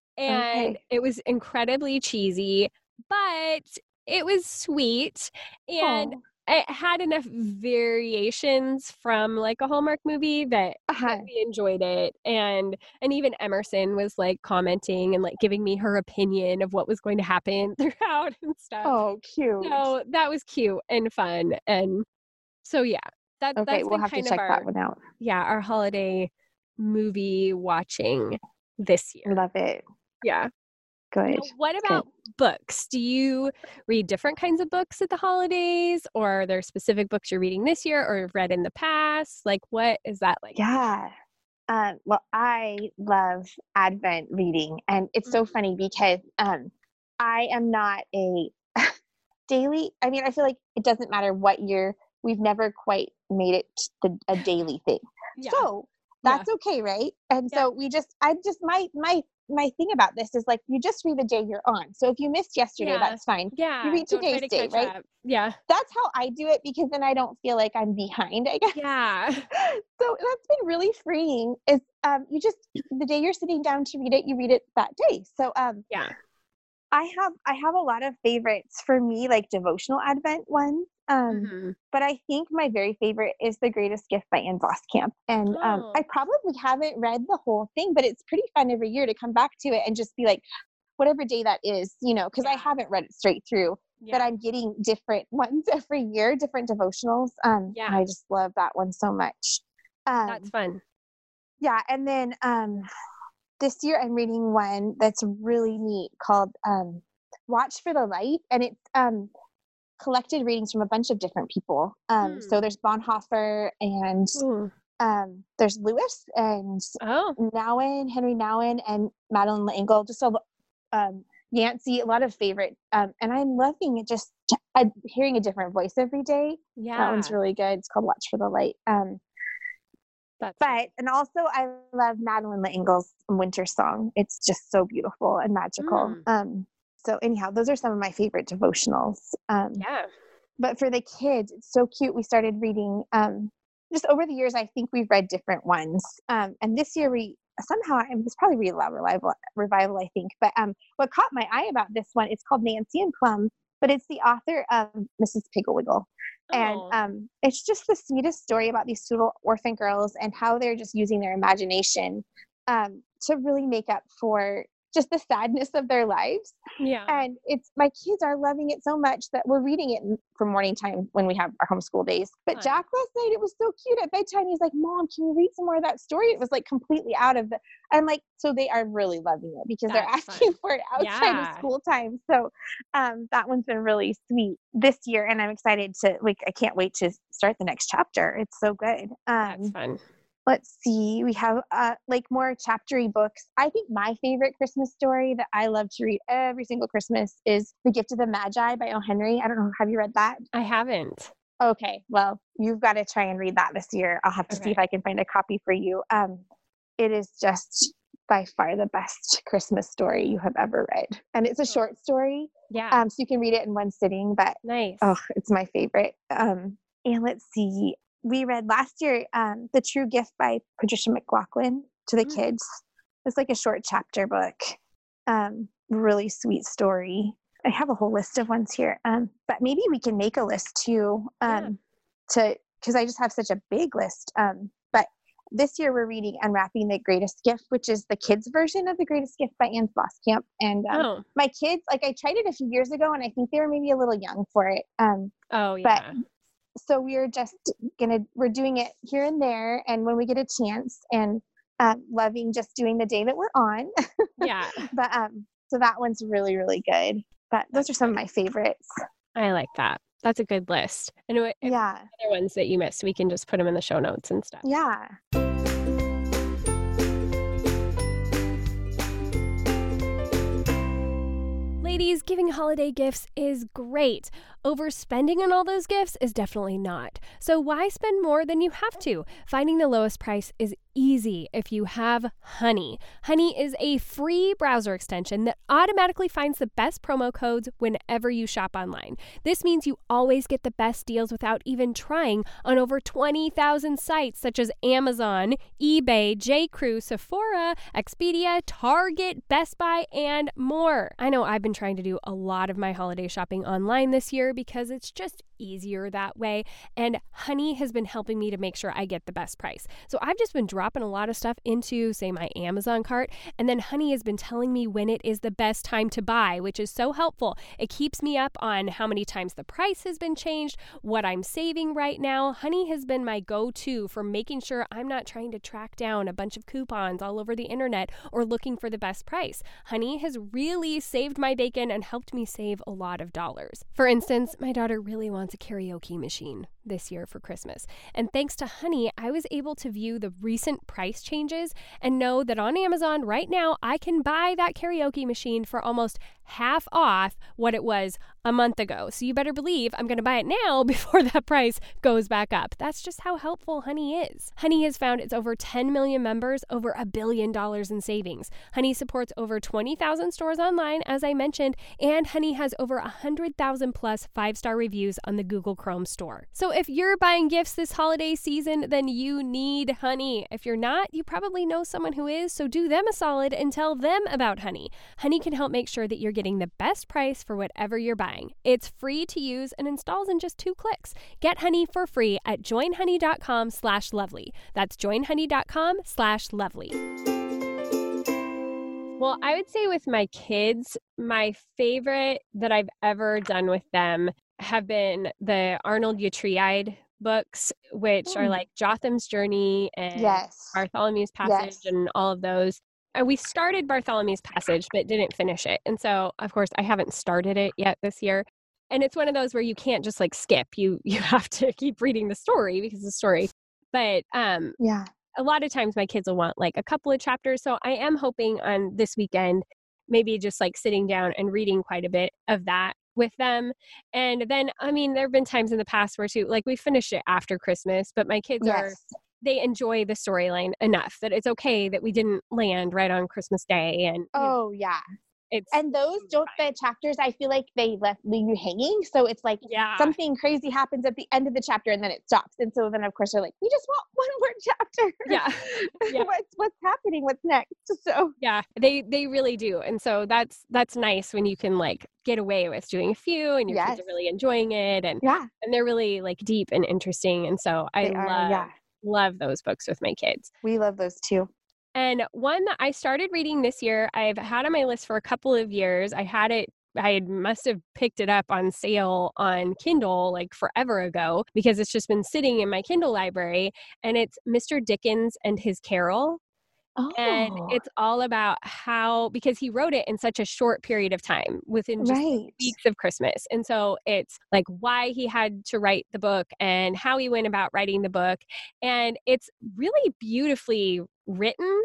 And Okay. it was incredibly cheesy, but it was sweet. And Oh. it had enough variations from like a Hallmark movie that, Uh-huh. that we enjoyed it. And and even Emerson was like commenting and like giving me her opinion of what was going to happen throughout and stuff. Oh, cute. So that was cute and fun. And so yeah, that Okay, that's we'll been have to kind of check our that one out. yeah, our holiday movie watching this year. Love it. Yeah. Good. Now, what Good. about books? Do you read different kinds of books at the holidays, or are there specific books you're reading this year or have read in the past? Like, what is that like? Yeah. Um, well, I love Advent reading, and it's so Mhm. funny because um, I am not a daily. I mean, I feel like it doesn't matter what year. We've never quite made it the, a daily thing. Yeah. So Yeah. that's okay, right? And Yeah. so we just, I just my my my thing about this is like you just read the day you're on. So if you missed yesterday, Yeah. that's fine. Yeah. You read Don't try today's to day, catch right? up. Yeah. That's how I do it because then I don't feel like I'm behind, I guess. Yeah. So that's been really freeing is um you just the day you're sitting down to read it, you read it that day. So um Yeah. I have I have a lot of favorites for me, like devotional Advent ones. Um hmm but I think my very favorite is The Greatest Gift by Anne Voskamp. And um Oh. I probably haven't read the whole thing, but it's pretty fun every year to come back to it and just be like, whatever day that is, you know, because I Yeah. haven't read it straight through. But Yeah. I'm getting different ones every year, different devotionals. Um, Yeah. and I just love that one so much. Um, That's fun. yeah, and then um, this year I'm reading one that's really neat called um, "Watch for the Light," and it's um, collected readings from a bunch of different people. Um, Hmm. So there's Bonhoeffer, and Ooh. um, there's Lewis, and Oh. Nowen, Henry Nowen, and Madeline L'Engle. Just a um, Yancey, a lot of favorite. Um, and I'm loving it. Just uh, hearing a different voice every day. Yeah. That one's really good. It's called Watch for the Light. Um, That's but and also I love Madeline L'Engle's Winter Song. It's just so beautiful and magical. Mm. Um, so anyhow, those are some of my favorite devotionals. Um, Yeah. but for the kids, it's so cute. We started reading um, just over the years. I think we've read different ones. Um, and this year we somehow it was probably Read Aloud Revival, revival, I think. But um, what caught my eye about this one, it's called Nancy and Plum, but it's the author of Missus Pigglewiggle. And Oh. um, it's just the sweetest story about these two little orphan girls and how they're just using their imagination um, to really make up for just the sadness of their lives. Yeah. And it's my kids are loving it so much that we're reading it for morning time when we have our homeschool days. But Fun. Jack last night, it was so cute at bedtime. He's like, "Mom, can you read some more of that story?" It was like completely out of the. I'm like, so they are really loving it because they're That's asking fun. for it outside Yeah. of school time. So um, that one's been really sweet this year, and I'm excited to like. I can't wait to start the next chapter. It's so good. That's Um, fun. let's see, we have uh, like more chaptery books. I think my favorite Christmas story that I love to read every single Christmas is The Gift of the Magi by O. Henry. I don't know. Have you read that? I haven't. Okay. Well, you've got to try and read that this year. I'll have to see if Okay. I can find a copy for you. Um, it is just by far the best Christmas story you have ever read. And it's a Oh. short story. Yeah. Um, so you can read it in one sitting, but Nice. oh, it's my favorite. Um, and let's see. We read last year um, The True Gift by Patricia McLaughlin to the Mm. kids. It's like a short chapter book. Um, really sweet story. I have a whole list of ones here. Um, but maybe we can make a list too. Um, to because I just have such a big list. Um, but this year we're reading Unwrapping the Greatest Gift, which is the kids' version of The Greatest Gift by Anne Voskamp. And um, Oh. my kids, like I tried it a few years ago, and I think they were maybe a little young for it. Um, Oh but yeah. so we're just gonna, we're doing it here and there. And when we get a chance, and um, loving just doing the day that we're on. Yeah. But um, so that one's really, really good. But those are some of my favorites. I like that. That's a good list. And if Yeah. other ones that you missed, we can just put them in the show notes and stuff. Yeah. Ladies, giving holiday gifts is great. Overspending on all those gifts is definitely not. So why spend more than you have to? Finding the lowest price is easy if you have Honey. Honey is a free browser extension that automatically finds the best promo codes whenever you shop online. This means you always get the best deals without even trying on over twenty thousand sites such as Amazon, eBay, J.Crew, Sephora, Expedia, Target, Best Buy, and more. I know I've been trying to do a lot of my holiday shopping online this year because it's just easier that way, and Honey has been helping me to make sure I get the best price. So I've just been dropping a lot of stuff into, say, my Amazon cart, and then Honey has been telling me when it is the best time to buy, which is so helpful. It keeps me up on how many times the price has been changed, what I'm saving right now. Honey has been my go-to for making sure I'm not trying to track down a bunch of coupons all over the internet or looking for the best price. Honey has really saved my bacon and helped me save a lot of dollars. For instance, my daughter really wants a karaoke machine this year for Christmas. And thanks to Honey, I was able to view the recent price changes and know that on Amazon right now, I can buy that karaoke machine for almost half off what it was a month ago. So you better believe I'm going to buy it now before that price goes back up. That's just how helpful Honey is. Honey has found its over ten million members, over a billion dollars in savings. Honey supports over twenty thousand stores online, as I mentioned, and Honey has over one hundred thousand plus five-star reviews on the Google Chrome store. So if you're buying gifts this holiday season, then you need Honey. If you're not, you probably know someone who is, so do them a solid and tell them about Honey. Honey can help make sure that you're getting the best price for whatever you're buying. It's free to use and installs in just two clicks. Get Honey for free at joinhoney.com slash lovely. That's joinhoney.com slash lovely. Well, I would say with my kids, my favorite that I've ever done with them have been the Arnold Utreide books, which mm. are like Jotham's Journey and yes. Bartholomew's Passage yes. and all of those. And we started Bartholomew's Passage, but didn't finish it. And so, of course, I haven't started it yet this year. And it's one of those where you can't just like skip. You you have to keep reading the story because it's a story. But um, yeah, a lot of times my kids will want like a couple of chapters. So I am hoping on this weekend, maybe just like sitting down and reading quite a bit of that with them. And then, I mean, there have been times in the past where too, like we finished it after Christmas, but my kids yes. are, they enjoy the storyline enough that it's okay that we didn't land right on Christmas Day. And oh, you know, yeah. It's and those don't the chapters, I feel like they left leave you hanging. So it's like yeah. something crazy happens at the end of the chapter and then it stops. And so then of course they're like, we just want one more chapter. Yeah. yeah. what's what's happening? What's next? So yeah, they they really do. And so that's that's nice when you can like get away with doing a few and your yes. kids are really enjoying it and yeah. and they're really like deep and interesting. And so I they love are, yeah. love those books with my kids. We love those too. And one that I started reading this year, I've had on my list for a couple of years. I had it, I must have picked it up on sale on Kindle like forever ago because it's just been sitting in my Kindle library. And it's Mister Dickens and His Carol. Oh. And it's all about how, because he wrote it in such a short period of time within just right. weeks of Christmas. And so it's like why he had to write the book and how he went about writing the book. And it's really beautifully written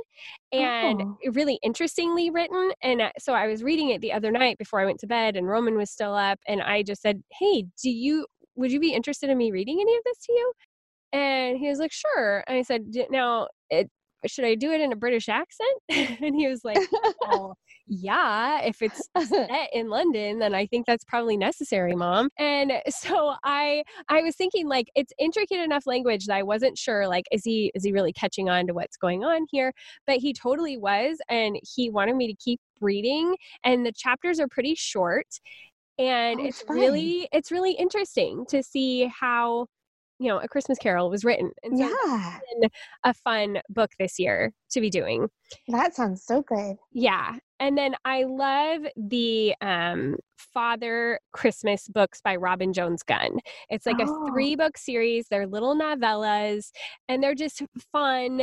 and oh. really interestingly written. And so I was reading it the other night before I went to bed and Roman was still up. And I just said, hey, do you, would you be interested in me reading any of this to you? And he was like, sure. And I said, now it, should I do it in a British accent? And he was like, oh, yeah, if it's set in London, then I think that's probably necessary, Mom. And so I I was thinking like it's intricate enough language that I wasn't sure, like, is he is he really catching on to what's going on here? But he totally was. And he wanted me to keep reading. And the chapters are pretty short. And oh, it's fun. really, it's really interesting to see how you know, A Christmas Carol was written. And so Yeah. that's been a fun book this year to be doing. That sounds so good. Yeah. And then I love the um, Father Christmas books by Robin Jones Gunn. It's like a Oh. three book series. They're little novellas and they're just fun,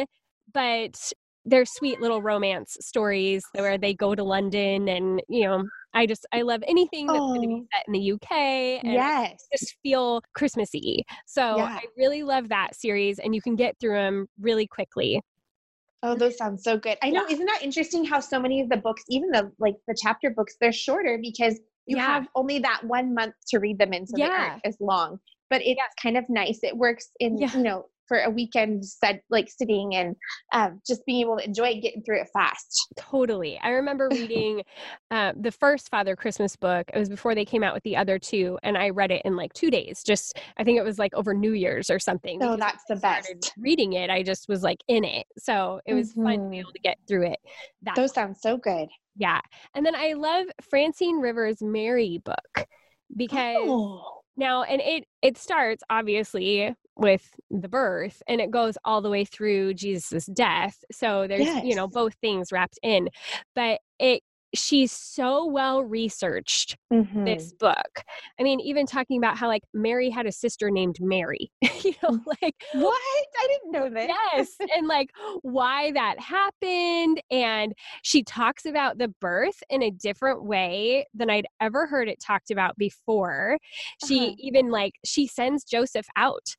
but they're sweet little romance stories where they go to London. And, you know, I just, I love anything that's going to be Oh, set in the U K and I yes. just feel Christmassy. So Yeah. I really love that series and you can get through them really quickly. Oh, those sound so good. I know. Yeah. Isn't that interesting how so many of the books, even the like the chapter books, they're shorter because you Yeah. have only that one month to read them in, so they Yeah. aren't as long. But it's Yes. kind of nice. It works in, Yeah. you know, for a weekend set, like sitting and um, just being able to enjoy it, getting through it fast. Totally. I remember reading uh, the first Father Christmas book. It was before they came out with the other two, and I read it in like two days. Just, I think it was like over New Year's or something. Oh, because that's the once I started best. reading it, I just was like in it. So it was fun to be Mhm. able to get through it. That Those sound so good. yeah. And then I love Francine Rivers' Mary book because Oh, now, and it it starts obviously with the birth and it goes all the way through Jesus' death. So there's, you know, yes. both things wrapped in. But it she's so well researched Hmm. this book. I mean, even talking about how like Mary had a sister named Mary. you know, like What? I didn't know this. yes, and like why that happened. And she talks about the birth in a different way than I'd ever heard it talked about before. She Uh-huh. even like she sends Joseph out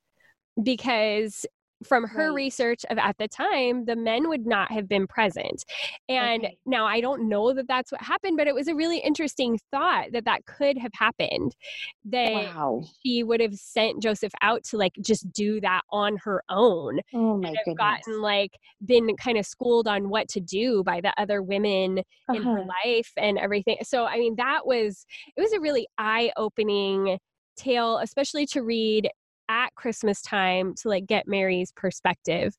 because from her Right. research of at the time, the men would not have been present. And Okay. now I don't know that that's what happened, but it was a really interesting thought that that could have happened, that Wow. she would have sent Joseph out to like just do that on her own Oh and my have goodness. gotten like been kind of schooled on what to do by the other women in her Uh-huh. life and everything. So, I mean, that was, it was a really eye-opening tale, especially to read at Christmas time to like get Mary's perspective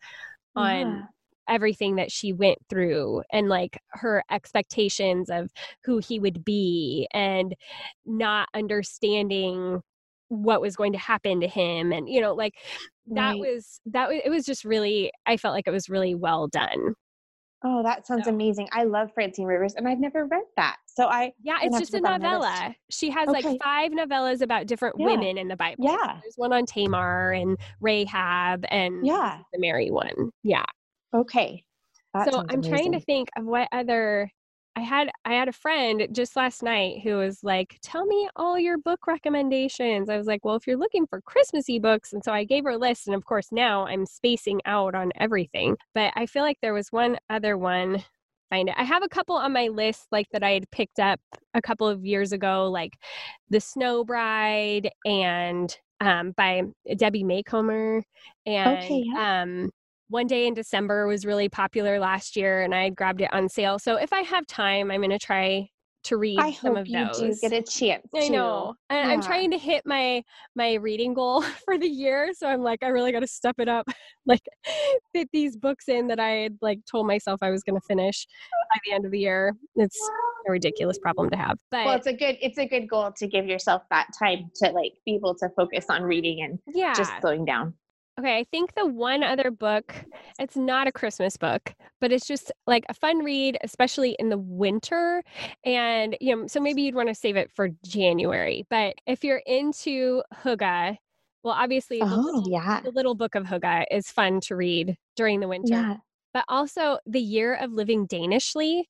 on Yeah. everything that she went through and like her expectations of who he would be and not understanding what was going to happen to him. And, you know, like that Right. was, that was, it was just really, I felt like it was really well done. Oh, that sounds So, amazing. I love Francine Rivers and I've never read that. So I, yeah, I'm it's gonna have to just a put that on my list. novella. She has like Okay. five novellas about different Yeah. women in the Bible. So Yeah. there's one on Tamar and Rahab, and this Yeah. is the Mary one. Yeah. Okay. That So sounds I'm trying to amazing. think of what other I had I had a friend just last night who was like, "Tell me all your book recommendations." I was like, "Well, if you're looking for Christmassy books," and so I gave her a list, and of course now I'm spacing out on everything. But I feel like there was one other one. Find it. I have a couple on my list like that I had picked up a couple of years ago, like The Snow Bride and um, by Debbie Macomber, Okay. and Yeah. um, One Day in December was really popular last year and I grabbed it on sale. So if I have time, I'm going to try to read I some hope of you do those. get a chance I to. know. And I'm Yeah. trying to hit my my reading goal for the year. So I'm like, I really got to step it up. Like fit these books in that I had like told myself I was going to finish by the end of the year. It's a ridiculous problem to have. Well, But it's a good, it's a good goal to give yourself that time to like be able to focus on reading and just yeah. slowing down. Okay, I think the one other book, it's not a Christmas book, but it's just like a fun read, especially in the winter. And, you know, so maybe you'd want to save it for January. But if you're into Hygge, well, obviously the Oh, little yeah. the little book of Hygge is fun to read during the winter. Yeah. But also The Year of Living Danishly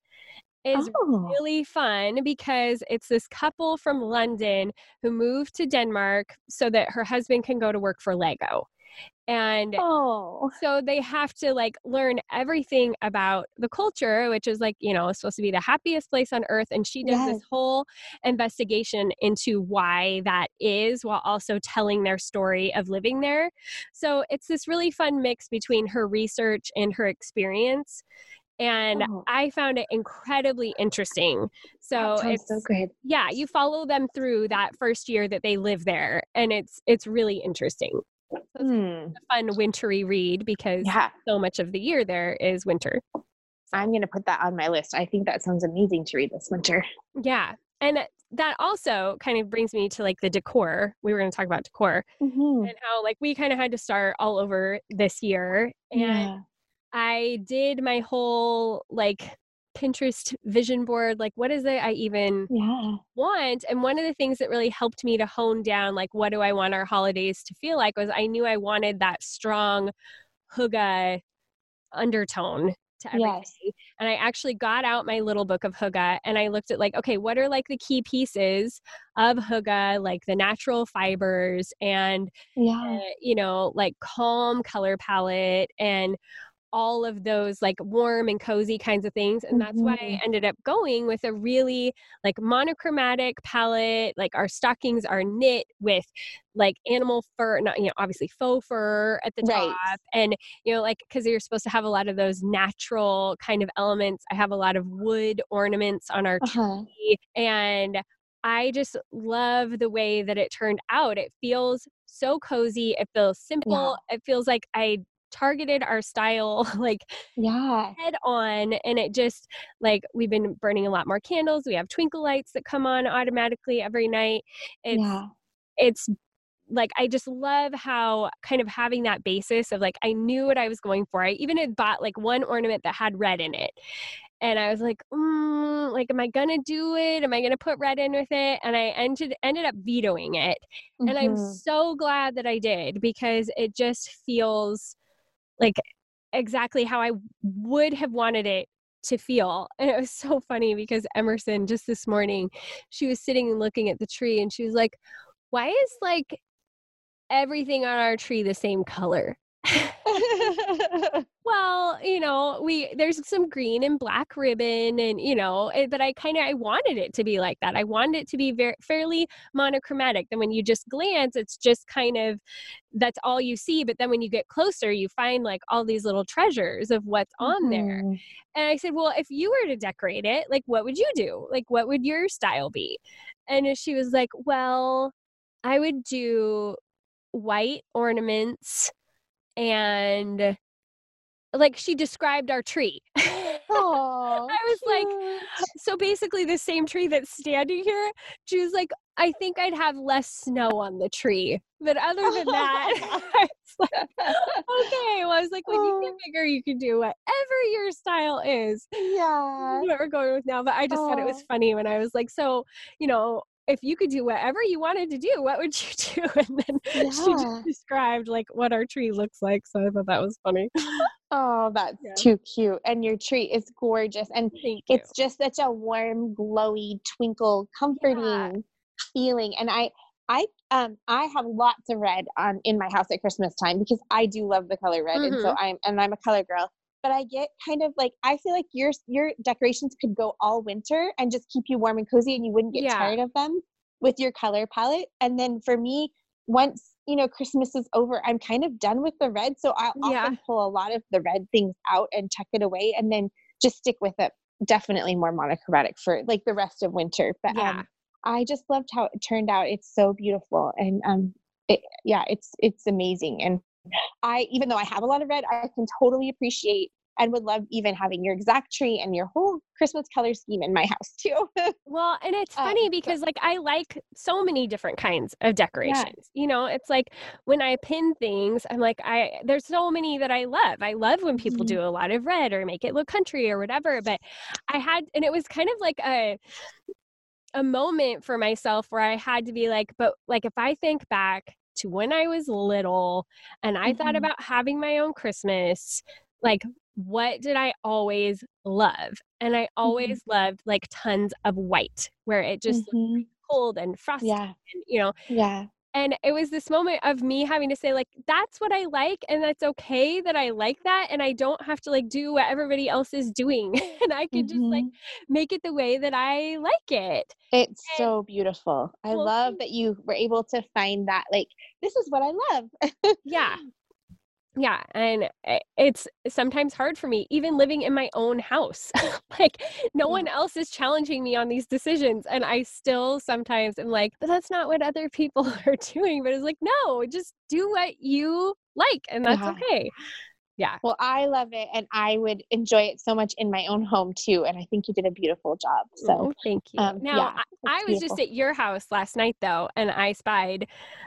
is Oh. really fun because it's this couple from London who moved to Denmark so that her husband can go to work for Lego. And Oh. so they have to like learn everything about the culture, which is like, you know, supposed to be the happiest place on earth. And she does Yes. this whole investigation into why that is while also telling their story of living there. So it's this really fun mix between her research and her experience. And Oh, I found it incredibly interesting. that So sounds so it's, good. yeah, you follow them through that first year that they live there. And it's, it's really interesting. So it's Hmm. a fun wintry read because Yeah. so much of the year there is winter. I'm going to put that on my list. I think that sounds amazing to read this winter. Yeah. And that also kind of brings me to like the decor. We were going to talk about decor Mm-hmm. and how like we kind of had to start all over this year. And Yeah. I did my whole like Pinterest vision board. Like, what is it I even Yeah. want? And one of the things that really helped me to hone down, like, what do I want our holidays to feel like, was I knew I wanted that strong hygge undertone to everything. Yes. And I actually got out my little book of hygge and I looked at like, okay, what are like the key pieces of hygge, like the natural fibers and, Yeah. uh, you know, like calm color palette and all of those like warm and cozy kinds of things. And that's why Mm-hmm. I ended up going with a really like monochromatic palette. Like our stockings are knit with like animal fur, not, you know, obviously faux fur at the Right. top. And, you know, like, cause you're supposed to have a lot of those natural kind of elements. I have a lot of wood ornaments on our Uh-huh. tree and I just love the way that it turned out. It feels so cozy. It feels Yeah. simple. It feels like I targeted our style like Yeah. head on, and it just like we've been burning a lot more candles. We have twinkle lights that come on automatically every night. It's Yeah. it's like I just love how kind of having that basis of like I knew what I was going for. I even had bought like one ornament that had red in it. And I was like, mm, like, am I gonna do it? Am I gonna put red in with it? And I ended ended up vetoing it. And I'm Mm-hmm. so glad that I did because it just feels like exactly how I would have wanted it to feel. And it was so funny because Emerson just this morning, she was sitting and looking at the tree and she was like, why is like everything on our tree the same color? Well, you know, we there's some green and black ribbon and, you know, it, but I kind of I wanted it to be like that. I wanted it to be very fairly monochromatic. Then when you just glance, it's just kind of that's all you see, but then when you get closer, you find like all these little treasures of what's on there. Mm-hmm. And I said, "Well, if you were to decorate it, like what would you do? Like what would your style be?" And she was like, "Well, I would do white ornaments and like she described our tree." Oh, I was like, cute. so basically the same tree that's standing here, she was like, I think I'd have less snow on the tree. But other than that, I was like, okay. Well, I was like, when you get Oh, bigger, you can do whatever your style is. yeah. What we're going with now. But I just thought it was Oh, funny when I was like, so, you know, if you could do whatever you wanted to do, what would you do? And then she just yeah. described like what our tree looks like. So I thought that was funny. Oh, that's Yeah. too cute. And your tree is gorgeous. And Thank you. it's just such a warm, glowy, twinkle, Yeah. comforting feeling. And I I um I have lots of red on in my house at Christmas time because I do love the color red. And so Mm-hmm. I'm and I'm a color girl. But I get kind of like I feel like your your decorations could go all winter and just keep you warm and cozy and you wouldn't get Yeah. tired of them with your color palette. And then for me, once you know Christmas is over, I'm kind of done with the red. So I'll Yeah. often pull a lot of the red things out and tuck it away and then just stick with it. Definitely more monochromatic for like the rest of winter. But Yeah. um I just loved how it turned out. It's so beautiful. And um it, yeah, it's it's amazing. And I even though I have a lot of red, I can totally appreciate and would love even having your exact tree and your whole Christmas color scheme in my house too. Well, and it's funny um but because like I like so many different kinds of yeah. decorations. You know, it's like when I pin things, I'm like I there's so many that I love. I love when people Mhm. do a lot of red or make it look country or whatever, but I had and it was kind of like a a moment for myself where I had to be like, but like if I think back to when I was little and I thought Mhm. about having my own Christmas, like what did I always love? And I Mhm. always loved like tons of white where it just looked Mhm. cold and frosty Yeah. and you know Yeah. and it was this moment of me having to say like that's what I like and that's okay that I like that and I don't have to like do what everybody else is doing and I can just like Mhm. make it the way that I like it. It's And so beautiful. I well, love thank that you were able to find that, like, this is what I love. yeah. Yeah, and I it's sometimes hard for me even living in my own house. Like, no one Yeah. else is challenging me on these decisions, and I still sometimes am like, "But that's not what other people are doing," but it's like, "No, just do what you like, and that's Yeah. okay." Yeah. Well, I love it, and I would enjoy it so much in my own home too. And I think you did a beautiful job. So, Oh, thank you. um, Now, yeah, I, it's I was just beautiful. at your house last night though, and I spied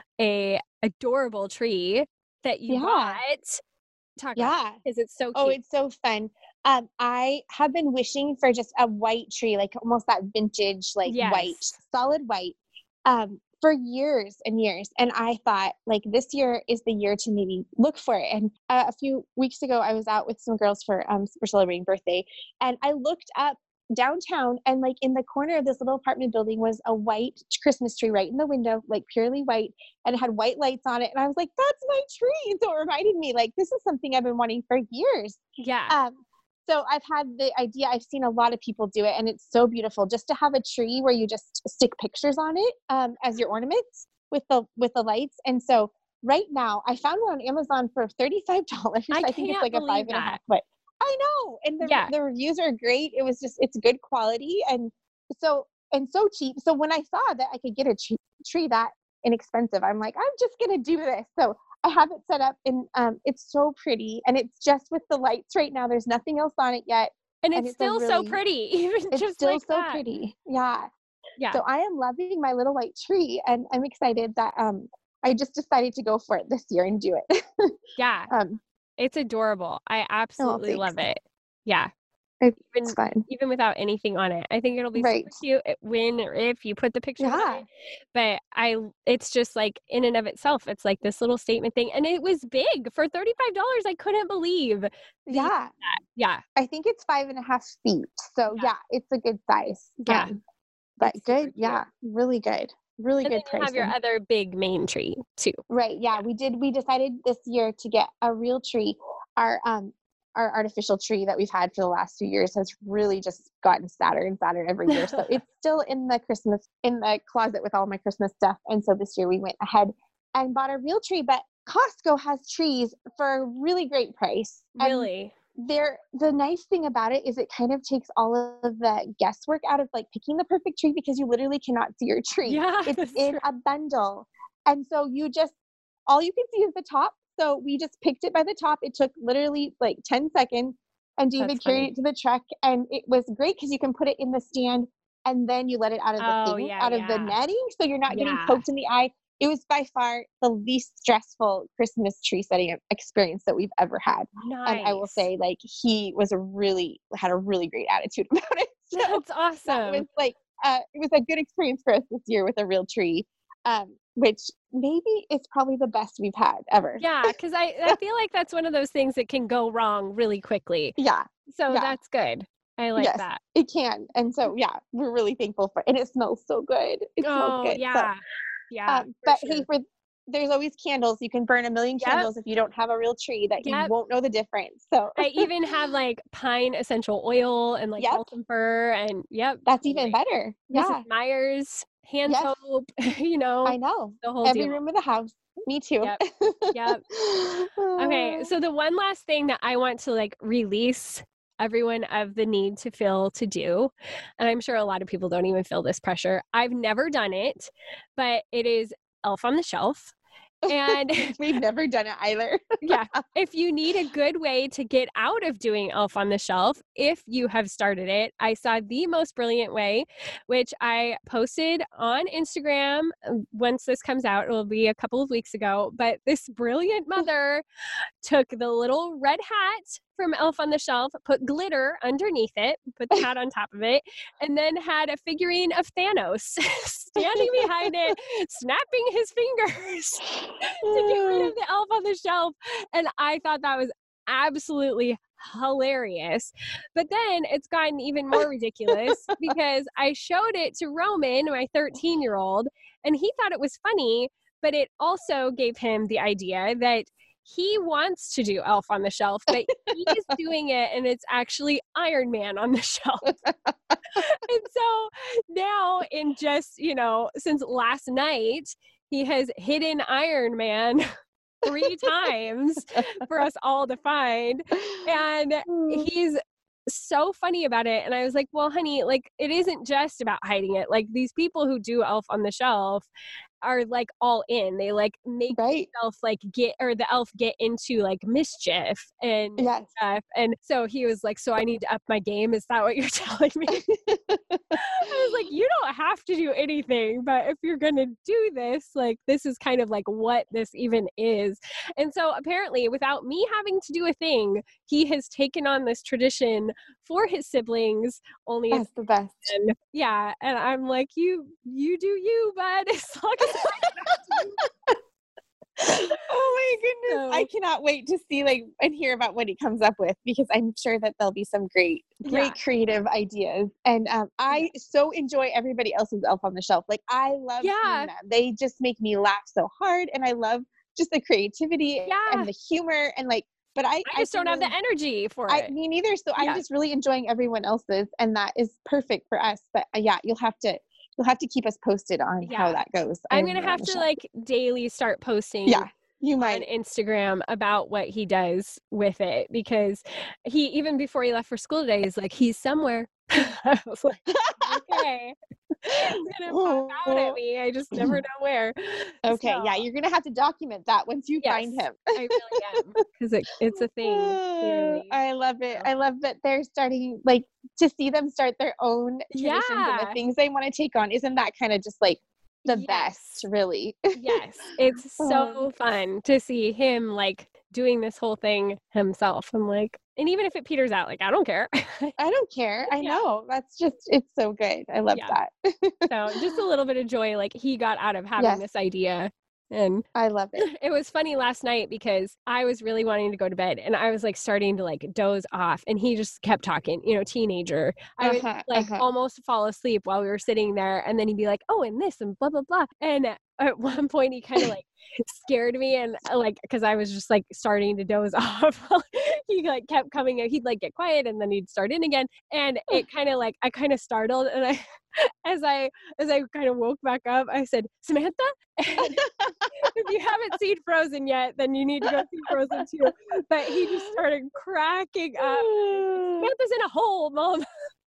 a adorable tree that you Yeah, bought. Talk about yeah. it because it's so Oh, cute. it's so fun. Um, I have been wishing for just a white tree, like almost that vintage, like white, Yes. solid white, um, for years and years. And I thought, like, this year is the year to maybe look for it. And uh, a few weeks ago, I was out with some girls for um for celebrating birthday, and I looked up downtown, and like in the corner of this little apartment building was a white Christmas tree right in the window, like purely white, and it had white lights on it. And I was like, that's my tree. And so it reminded me, like, this is something I've been wanting for years. Yeah. Um, so I've had the idea, I've seen a lot of people do it, and it's so beautiful just to have a tree where you just stick pictures on it um, as your ornaments with the with the lights. And so right now I found one on Amazon for thirty-five dollars. I I think it's can't like a five believe and a that. half foot. I know. And the Yeah. the reviews are great. It was just, it's good quality, and so and so cheap. So when I saw that I could get a tree, tree that inexpensive, I'm like, I'm just gonna do this. So I have it set up, and um, it's so pretty, and it's just with the lights right now. There's nothing else on it yet, And and it's it's a still so really, pretty, even it's just still like so that. pretty. Yeah. Yeah. So I am loving my little white tree, and I'm excited that um I just decided to go for it this year and do it. Yeah. um, It's adorable. I oh, absolutely thanks. love it. Yeah. It's Even fun, even without anything on it. I think it'll be right? super cute eh, when or if you put the pictures on Yeah, it. But I it's just like in and of itself, it's like this little statement thing. And it was big for thirty-five dollars. I couldn't believe the yeah. that. Yeah. I think it's five and a half feet. So Yeah. yeah, it's a good size. Yeah. Um, but It's super good, cute. yeah, really good, really And then good you have your pricing. other big main tree too. Right. Yeah, we did. We decided this year to get a real tree. Our um our artificial tree that we've had for the last few years has really just gotten sadder and sadder every year. So it's still in the Christmas in the closet with all my Christmas stuff. And so this year we went ahead and bought a real tree. But Costco has trees for a really great price. And Really? they're the nice thing about it is it kind of takes all of the guesswork out of like picking the perfect tree, because you literally cannot see your tree. Yeah, It's that's in true. a bundle. And so you just, all you can see is the top. So we just picked it by the top. It took literally like ten seconds, and David That's carried funny. it to the truck, and it was great because you can put it in the stand, and then you let it out of the Oh, thing, yeah, out of the yeah. netting. So you're not getting Yeah. poked in the eye. It was by far the least stressful Christmas tree setting experience that we've ever had. And I will Nice. say, like, he was a really, had a really great attitude about it. So That's that awesome. was like, uh, it was a good experience for us this year with a real tree, um, which maybe is probably the best we've had ever. Yeah, because I, I feel like that's one of those things that can go wrong really quickly. Yeah. So Yeah. that's good. I like Yes, that. it can. And so, yeah, we're really thankful for it. And it smells so good. It smells Oh, good. So, yeah. Yeah, um, for but sure. hey, for there's always candles. You can burn a million Yep. candles if you don't have a real tree that you Yep. won't know the difference. So I even have like pine essential oil and like Yep. balsam fir and yep. that's totally. even better. Missus Yeah. Myers, hand Yes. soap, you know, I know. the whole Every deal. room of the house. Me too. Yep. Yep. Okay, so the one last thing that I want to like release everyone of the need to feel to do, and I'm sure a lot of people don't even feel this pressure. I've never done it, but it is Elf on the Shelf. And We've never done it either. yeah, if you need a good way to get out of doing Elf on the Shelf, if you have started it, I saw the most brilliant way, which I posted on Instagram. Once this comes out, it will be a couple of weeks ago. But this brilliant mother took the little red hat from Elf on the Shelf, put glitter underneath it, put the hat on top of it, and then had a figurine of Thanos standing behind it, snapping his fingers to get rid of the Elf on the Shelf. And I thought that was absolutely hilarious. But then it's gotten even more ridiculous because I showed it to Roman, my thirteen year old, and he thought it was funny, but it also gave him the idea that he wants to do Elf on the Shelf, but he's doing it and it's actually Iron Man on the shelf. And so now in just, you know, since last night, he has hidden Iron Man three times for us all to find. And he's so funny about it. And I was like, well, honey, like, it isn't just about hiding it. Like, these people who do Elf on the Shelf are like all in. They like make right. the elf like get or the elf get into like mischief and yes. stuff. And so he was like, so I need to up my game. Is that what you're telling me? I was like, you don't have to do anything, but if you're gonna do this, like, this is kind of like what this even is. And so apparently, without me having to do a thing, he has taken on this tradition for his siblings. Only that's the best. And, yeah, and I'm like, you, you do you, bud. As long as oh my goodness. So, I cannot wait to see like and hear about what he comes up with, because I'm sure that there'll be some great, great yeah. creative ideas. And um, I so enjoy everybody else's Elf on the Shelf. Like I love yeah. seeing them. They just make me laugh so hard. And I love just the creativity yeah. and the humor and like, but I, I just I don't really, have the energy for I, it. Me neither. So yeah. I'm just really enjoying everyone else's, and that is perfect for us. But uh, yeah, you'll have to, You'll have to keep us posted on yeah. how that goes. I'm going to have to like daily start posting yeah, you might. on Instagram about what he does with it, because he, even before he left for school today, he's like, he's somewhere. I was like, okay. He's going to pop out at me. I just never know where. Okay. So, yeah. You're going to have to document that once you yes, find him. I really am. Because it, it's a thing. Clearly. I love it. I love that they're starting, like, to see them start their own traditions yeah. and the things they want to take on. Isn't that kind of just like the yes. best, really? Yes. It's so fun to see him like doing this whole thing himself. I'm like, and even if it peters out, like, I don't care. I don't care. I yeah. know. That's just, it's so good. I love yeah. that. So just a little bit of joy, like he got out of having yes. this idea. And I love it. It was funny last night because I was really wanting to go to bed and I was like starting to like doze off, and he just kept talking, you know, teenager. I would uh-huh, like uh-huh. almost fall asleep while we were sitting there, and then he'd be like, oh, and this and blah, blah, blah. And at one point he kind of like scared me, and like, cause I was just like starting to doze off. He like kept coming in. He'd like get quiet and then he'd start in again. And it kind of like, I kind of startled, and I, as I, as I kind of woke back up, I said, Samantha, if you haven't seen Frozen yet, then you need to go see Frozen too. But he just started cracking up. Samantha's in a hole, Mom.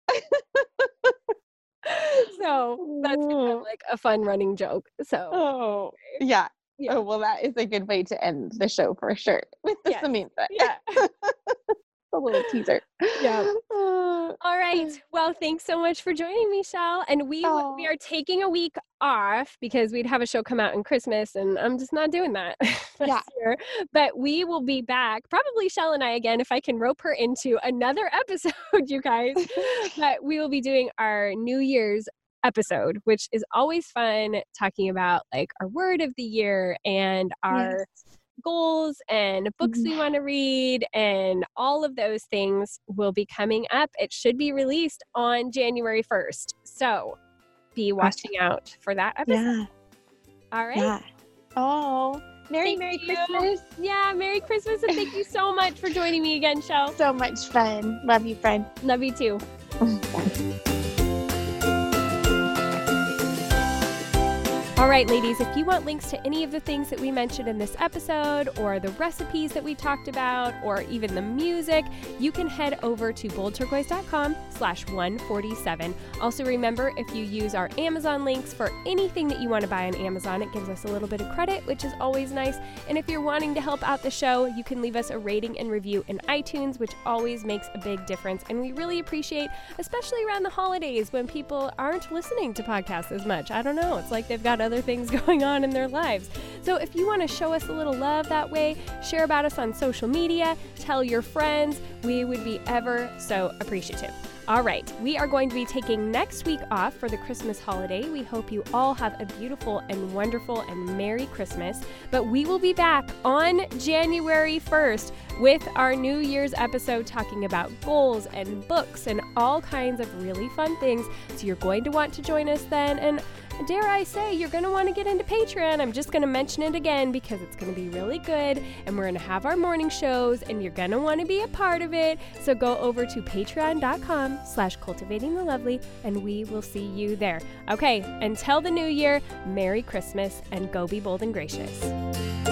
So that's kind of like a fun running joke. So oh yeah. yeah. Oh well, that is a good way to end the show for sure with the yes. Samantha. Yeah. A little teaser. Yeah. All right. Well, thanks so much for joining me, Shell. And we oh. we are taking a week off because we'd have a show come out in Christmas, and I'm just not doing that this yeah. year. But we will be back, probably Shell and I again, if I can rope her into another episode, you guys. But we will be doing our New Year's episode, which is always fun, talking about like our word of the year and our yes. goals and books we want to read, and all of those things will be coming up. It should be released on January first. So be watching out for that episode. Yeah. All right. Yeah. Oh, Merry, thank Merry you. Christmas. Yeah, Merry Christmas. And thank you so much for joining me again, Shell. So much fun. Love you, friend. Love you too. Bye. All right, ladies, if you want links to any of the things that we mentioned in this episode, or the recipes that we talked about, or even the music, you can head over to boldturquoise.com slash 147. Also, remember, if you use our Amazon links for anything that you want to buy on Amazon, it gives us a little bit of credit, which is always nice. And if you're wanting to help out the show, you can leave us a rating and review in iTunes, which always makes a big difference. And we really appreciate, especially around the holidays when people aren't listening to podcasts as much. I don't know. It's like they've got other things going on in their lives. So if you want to show us a little love that way, share about us on social media, tell your friends, we would be ever so appreciative. All right, we are going to be taking next week off for the Christmas holiday. We hope you all have a beautiful and wonderful and Merry Christmas. But we will be back on January first with our New Year's episode talking about goals and books and all kinds of really fun things. So you're going to want to join us then. And dare I say, you're going to want to get into Patreon. I'm just going to mention it again because it's going to be really good. And we're going to have our morning shows and you're going to want to be a part of it. So go over to patreon.com slash cultivating the lovely and we will see you there. Okay, until the new year, Merry Christmas and go be bold and gracious.